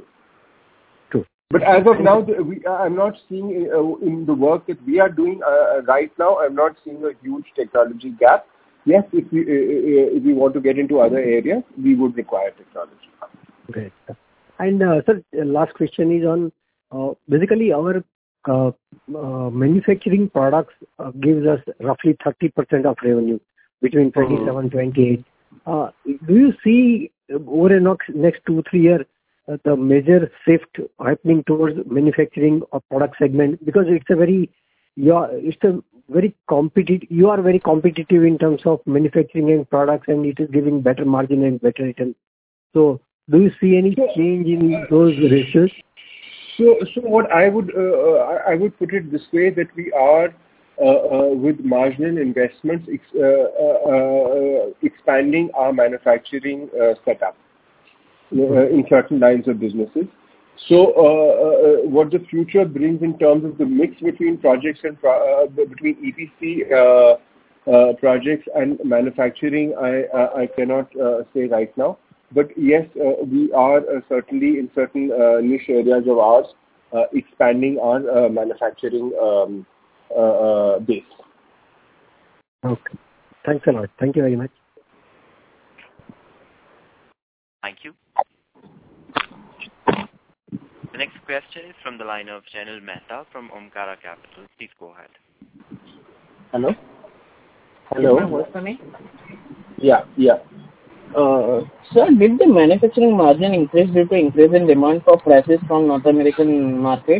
But as of now, we, I'm not seeing uh, in the work that we are doing uh, right now, I'm not seeing a huge technology gap. Yes, if we, uh, if we want to get into other areas, we would require technology. Great. And uh, sir, last question is on uh, basically our uh, uh, manufacturing products uh, gives us roughly thirty percent of revenue between twenty-seven and twenty-eight. Uh, do you see over the next, next two, three years, Uh, the major shift happening towards manufacturing or product segment, because it's a very, you are, it's a very competitive, you are very competitive in terms of manufacturing and products, and it is giving better margin and better return. So, do you see any change in those ratios? So, so what I would, uh, I would put it this way, that we are uh, uh, with marginal investments ex- uh, uh, uh, expanding our manufacturing uh, setup. Uh, in certain lines of businesses. So uh, uh, what the future brings in terms of the mix between projects and pro- uh, between E P C uh, uh, projects and manufacturing, I, uh, I cannot uh, say right now. But yes, uh, we are uh, certainly in certain uh, niche areas of ours uh, expanding our uh, manufacturing um, uh, uh, base. Okay. Thanks a lot. Thank you very much. Thank you. The next question is from the line of Janil Mehta from Omkara Capital. Please go ahead. Hello? Hello? Is my voice coming? Yeah, yeah. Uh, sir, did the manufacturing margin increase due to increase in demand for presses from North American market?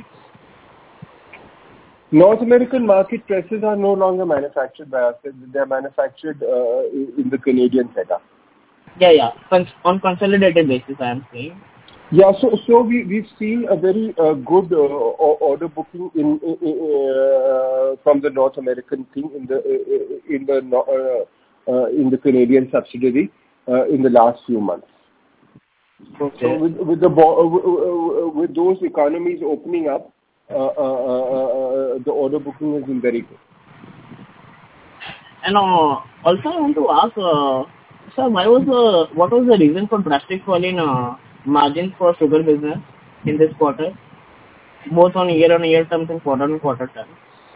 North American market presses are no longer manufactured by us. They are manufactured uh, in the Canadian setup. Yeah, yeah. Con- on consolidated basis, I am saying. Yeah, so so we we've seen a very uh, good uh, order booking in, in uh, from the North American thing in the uh, in the uh, uh, in the Canadian subsidiary uh, in the last few months. Okay. So with with the bo- with those economies opening up, uh, uh, uh, the order booking has been very good. And uh, also I want to ask, uh, sir, why was the what was the reason for drastic fall in uh, margins for sugar business in this quarter, both on year-on-year terms and quarter-on-quarter terms?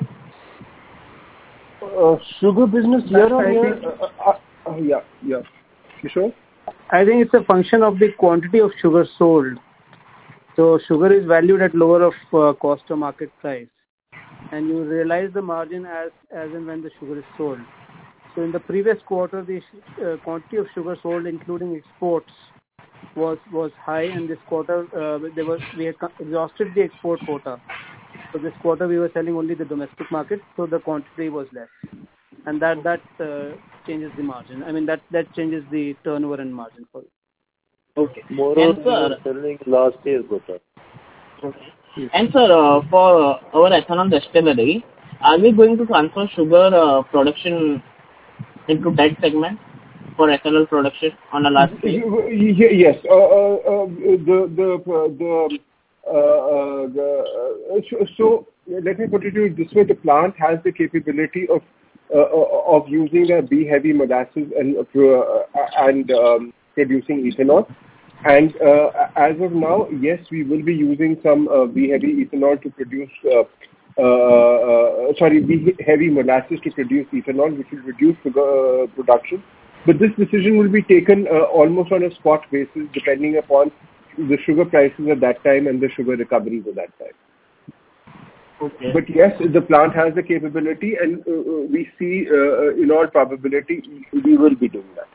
Uh, sugar business year-on-year, uh, uh, uh, yeah, yeah. Kishore? I think it's a function of the quantity of sugar sold. So sugar is valued at lower of uh, cost or market price, and you realize the margin as as and when the sugar is sold. So in the previous quarter, the uh, quantity of sugar sold, including exports, was was high, and this quarter uh, there was we had exhausted the export quota. So this quarter we were selling only the domestic market, so the quantity was less, and that that uh, changes the margin. I mean that that changes the turnover and margin for you. Okay. More And of sir, selling last year's quota. okay. And sir, uh, for uh, our ethanol distillery, are we going to transfer sugar uh, production into that segment for ethanol production on a large scale? Yes. Uh, uh, uh, the the uh, the uh, uh, the uh, so, so let me put it to you this way: the plant has the capability of uh, of using the B-heavy molasses and uh, and um, producing ethanol. And uh, as of now, yes, we will be using some uh, B-heavy ethanol to produce. Uh, Uh, uh, sorry, heavy molasses to produce ethanol, which will reduce sugar uh, production. But this decision will be taken uh, almost on a spot basis, depending upon the sugar prices at that time and the sugar recoveries at that time. Okay. But yes, the plant has the capability, and uh, we see, uh, in all probability, we will be doing that.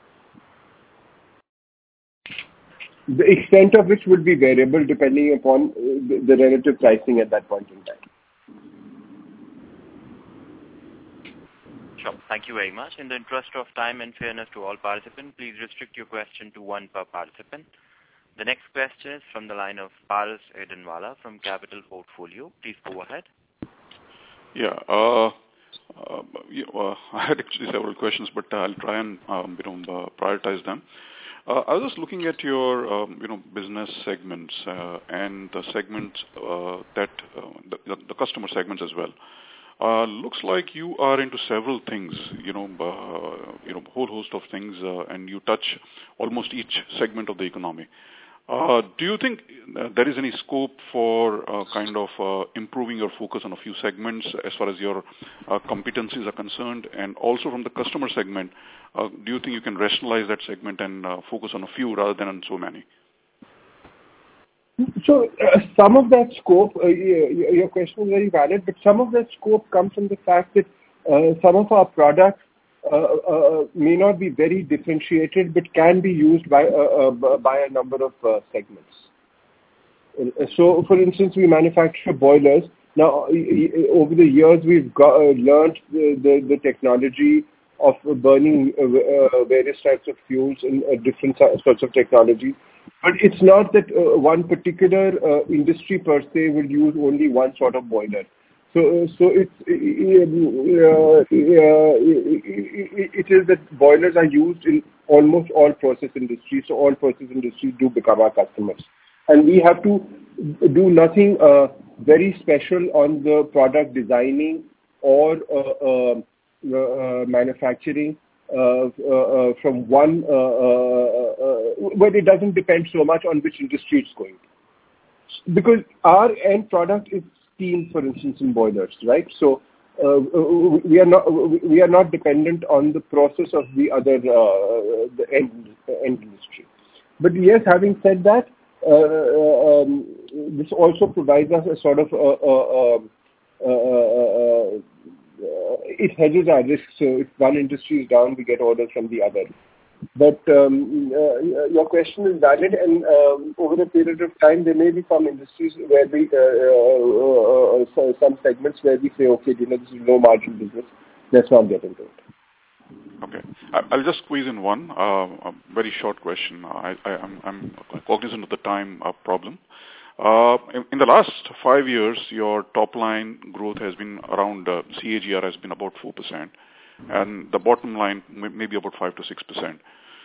The extent of which will be variable depending upon uh, the, the relative pricing at that point in time. Sure. Thank you very much. In the interest of time and fairness to all participants, please restrict your question to one per participant. The next question is from the line of Paras Edenwala from Capital Portfolio. Please go ahead. Yeah. Uh, uh, yeah uh, I had actually several questions, but I'll try and um, you know uh, prioritize them. Uh, I was just looking at your um, you know business segments uh, and the segments uh, that uh, the, the customer segments as well. Uh, looks like you are into several things, you know, uh, you know, whole host of things, uh, and you touch almost each segment of the economy. Uh, do you think uh, there is any scope for uh, kind of uh, improving your focus on a few segments as far as your uh, competencies are concerned, and also from the customer segment, uh, do you think you can rationalize that segment and uh, focus on a few rather than on so many? So uh, some of that scope, uh, your question is very valid, but some of that scope comes from the fact that uh, some of our products uh, uh, may not be very differentiated, but can be used by uh, uh, by a number of uh, segments. Uh, so, for instance, we manufacture boilers. Now, over the years, we've got, uh, learned the, the, the technology of burning uh, uh, various types of fuels in uh, different sorts of technology. But it's not that uh, one particular uh, industry per se will use only one sort of boiler. So, uh, so it's uh, uh, it is that boilers are used in almost all process industries. So all process industries do become our customers, and we have to do nothing uh, very special on the product designing or uh, uh, uh, manufacturing. Uh, uh, uh, from one, uh, uh, uh, but it doesn't depend so much on which industry it's going to. Because our end product is steam, for instance, in boilers, right? So uh, we are not we are not dependent on the process of the other uh, the end end industry. But yes, having said that, uh, um, this also provides us a sort of uh, uh, uh, uh, Uh, it hedges our risk. So if one industry is down, we get orders from the other. But um, uh, your question is valid, and um, over a period of time, there may be some industries where we, uh, uh, uh, some segments where we say, okay, you know, this is low margin business. Let's not get into it. Okay, I'll just squeeze in one uh, a very short question. I, I, I'm, I'm cognizant of the time uh, problem. Uh, in, in the last five years, your top line growth has been around, uh, C A G R has been about four percent, and the bottom line may, maybe about five to six percent.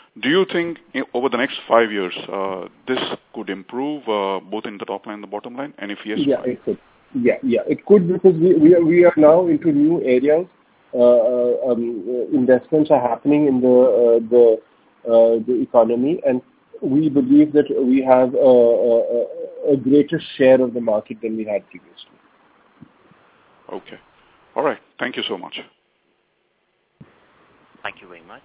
do you think in, over the next five years uh, this could improve uh, both in the top line and the bottom line? And if yes, yeah, it could. Yeah, yeah, it could because we we are, we are now into new areas. Uh, um, investments are happening in the uh, the uh, the economy, and we believe that we have a, a, a greater share of the market than we had previously. Okay. All right. Thank you so much. Thank you very much.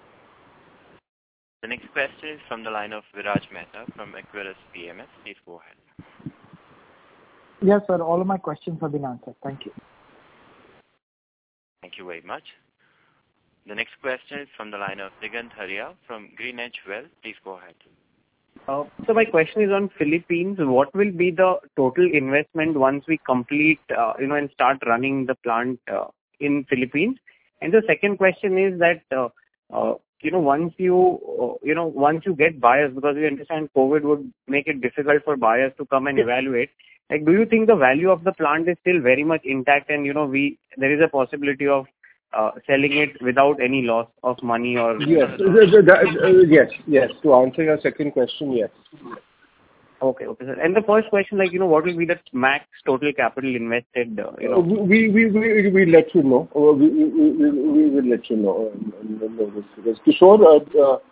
The next question is from the line of Viraj Mehta from Equirus P M S. Please go ahead. Yes, sir. All of my questions have been answered. Thank you. Thank you very much. The next question is from the line of Digant Haria from GreenEdge Wealth. Please go ahead. Uh, so my question is on Philippines. What will be the total investment once we complete, uh, you know, and start running the plant uh, in Philippines? And the second question is that, uh, uh, you know, once you, uh, you know, once you get buyers, because we understand COVID would make it difficult for buyers to come and evaluate. Like, do you think the value of the plant is still very much intact, and you know, we there is a possibility of uh, selling it without any loss of money or? Yes, yes, yes. To answer your second question, yes. Okay, okay, sir. And the first question, like, you know, what will be the max total capital invested? Uh, you know, we we we we let you know. Uh, we, we we we will let you know. Kishore, uh, uh,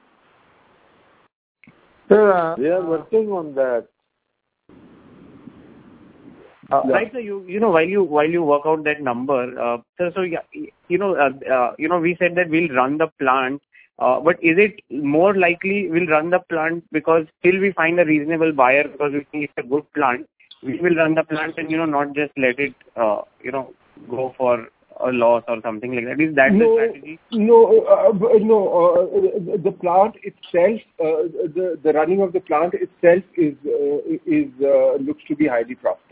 Sir, uh, we are working on that. Uh, yeah. Right, so you you know while you while you work out that number, uh, so so yeah, you know uh, uh, you know we said that we'll run the plant. Uh, but is it more likely we'll run the plant because till we find a reasonable buyer because we think it's a good plant, we will run the plant and, you know, not just let it, uh, you know, go for a loss or something like that. Is that no, the strategy? No, uh, no. Uh, the plant itself, uh, the the running of the plant itself is uh, is uh, looks to be highly profitable.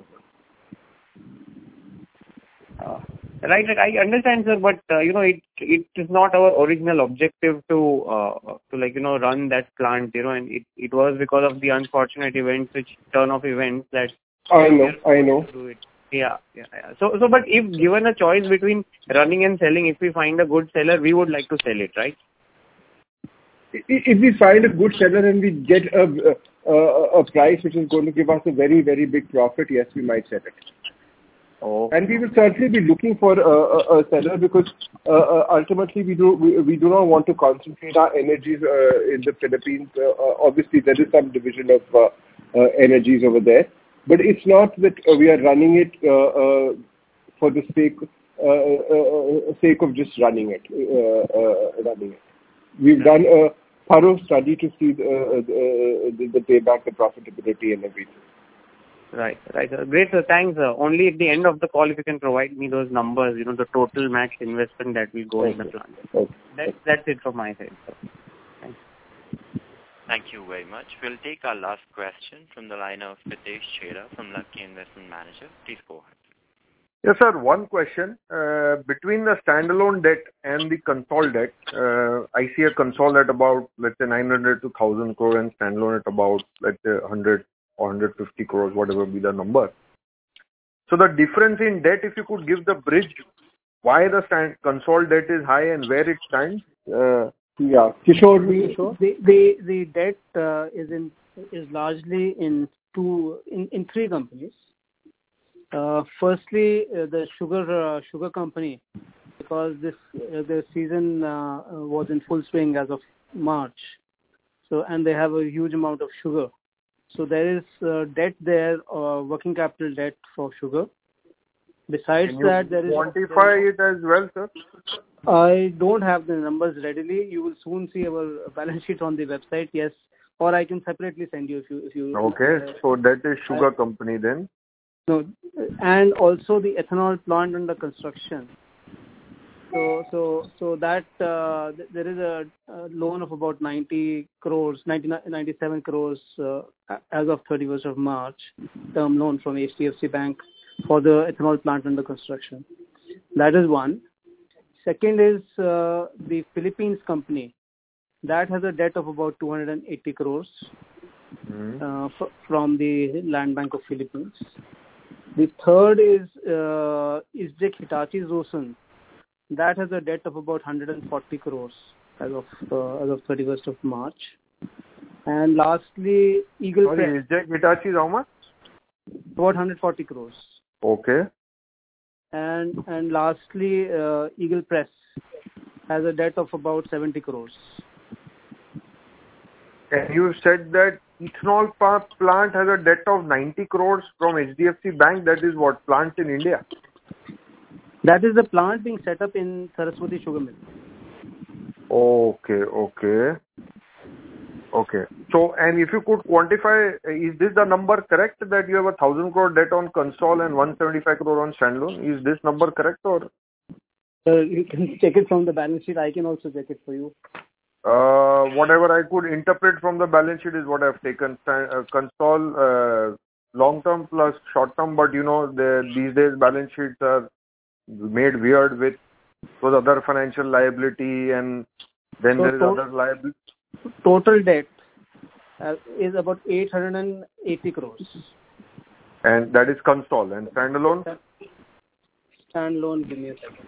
Uh, Right, right. I understand, sir, but uh, you know, it it is not our original objective to uh, to like you know run that plant, you know, and it, it was because of the unfortunate events, which turn of events that. I know, I know. Do it. Yeah, yeah, yeah. So, so, but if given a choice between running and selling, if we find a good seller, we would like to sell it, right? If we find a good seller and we get a a, a price which is going to give us a very very big profit, yes, we might sell it. Oh. And we will certainly be looking for a, a, a seller because uh, uh, ultimately we do we, we do not want to concentrate our energies uh, in the Philippines. Uh, uh, obviously, there is some division of uh, uh, energies over there, but it's not that uh, we are running it uh, uh, for the sake uh, uh, uh, sake of just running it. Uh, uh, running it. We've done a thorough study to see the, uh, the, the payback, the profitability, and everything. Right, right. Uh, great, sir. Thanks. Uh, only at the end of the call, if you can provide me those numbers, you know, the total max investment that will go okay. in the plant. Okay. That's, that's it from my side, sir. Thanks. Thank you very much. We'll take our last question from the line of Pritesh Chheda from Lucky Investment Manager. Please go ahead. Yes, sir. One question. Uh, between the standalone debt and the consol debt, uh, I see a consol at about, let's say, nine hundred to one thousand crore and standalone at about, let's say, one hundred or one hundred fifty crores, whatever be the number. So the difference in debt, if you could give the bridge, why the stand, consol debt is high and where it stands? Uh, yeah, Kishore, Kishore. The, the the debt uh, is in is largely in two in, in three companies. Uh, firstly, uh, the sugar uh, sugar company, because this uh, the season uh, was in full swing as of March, so and they have a huge amount of sugar. So there is uh, debt there, uh, working capital debt for sugar. Besides that, there is... quantify it as well, sir? I don't have the numbers readily. You will soon see our balance sheet on the website, yes. Or I can separately send you if you... If you okay, uh, so that is sugar I, company then? No, and also the ethanol plant under construction. So, so, so that uh, th- there is a, a loan of about ninety crores, ninety, ninety-seven crores uh, as of thirty-first of March, term loan from H D F C Bank for the ethanol plant under construction. That is one. Second is uh, the Philippines company. That has a debt of about two hundred eighty crores mm-hmm. uh, f- from the Land Bank of Philippines. The third is uh, Isjek Hitachi Zosun. That has a debt of about one hundred forty crores as of uh, as of thirty-first of March. And lastly, Eagle Sorry, Press. Jack Hitachi is how much? About one hundred forty crores. Okay. And and lastly, uh, Eagle Press has a debt of about seventy crores. And you said that ethanol plant has a debt of ninety crores from H D F C Bank. That is what? Plants in India? That is the plant being set up in Saraswati Sugar Mill. Okay, okay. Okay. So, and if you could quantify, is this the number correct that you have a one thousand crore debt on console and one hundred seventy-five crore on standalone? Is this number correct or? Uh, you can check it from the balance sheet. I can also check it for you. Uh, whatever I could interpret from the balance sheet is what I've taken. Uh, console, uh, long-term plus short-term, but you know, the, these days balance sheets are made weird with those other financial liability and then so there is to- other liability. Total debt uh, is about eight hundred eighty crores. And that is console and standalone? Standalone, give me a second.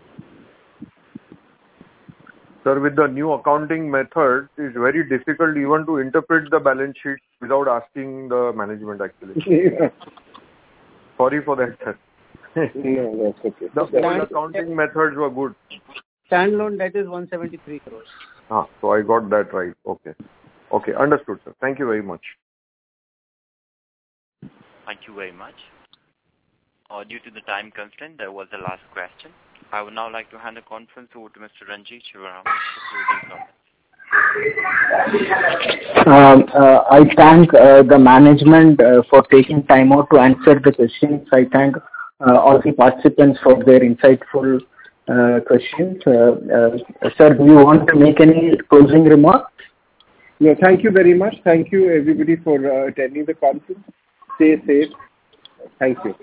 Sir, with the new accounting method, it's very difficult even to interpret the balance sheet without asking the management actually. Yeah. Sorry for that, sir. No, that's okay. The old accounting methods were good. Standalone debt is one hundred seventy-three crores. Ah, so I got that right. Okay. Okay, understood, sir. Thank you very much. Thank you very much. Uh, due to the time constraint, that was the last question. I would now like to hand the conference over to Mister Ranjit Shivaram for closing comments. Um, uh, I thank uh, the management uh, for taking time out to answer the questions. I thank uh, all the participants for their insightful uh, questions. Uh, uh, sir, do you want to make any closing remarks? No, thank you very much. Thank you everybody for uh, attending the conference. Stay safe. Thank you.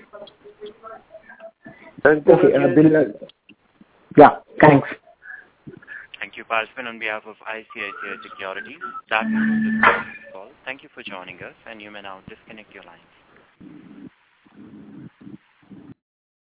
Okay, uh, Bill, uh, yeah, thanks. Thank you, participant, on behalf of I C I C I Securities. That concludes this call. Thank you for joining us, and you may now disconnect your lines.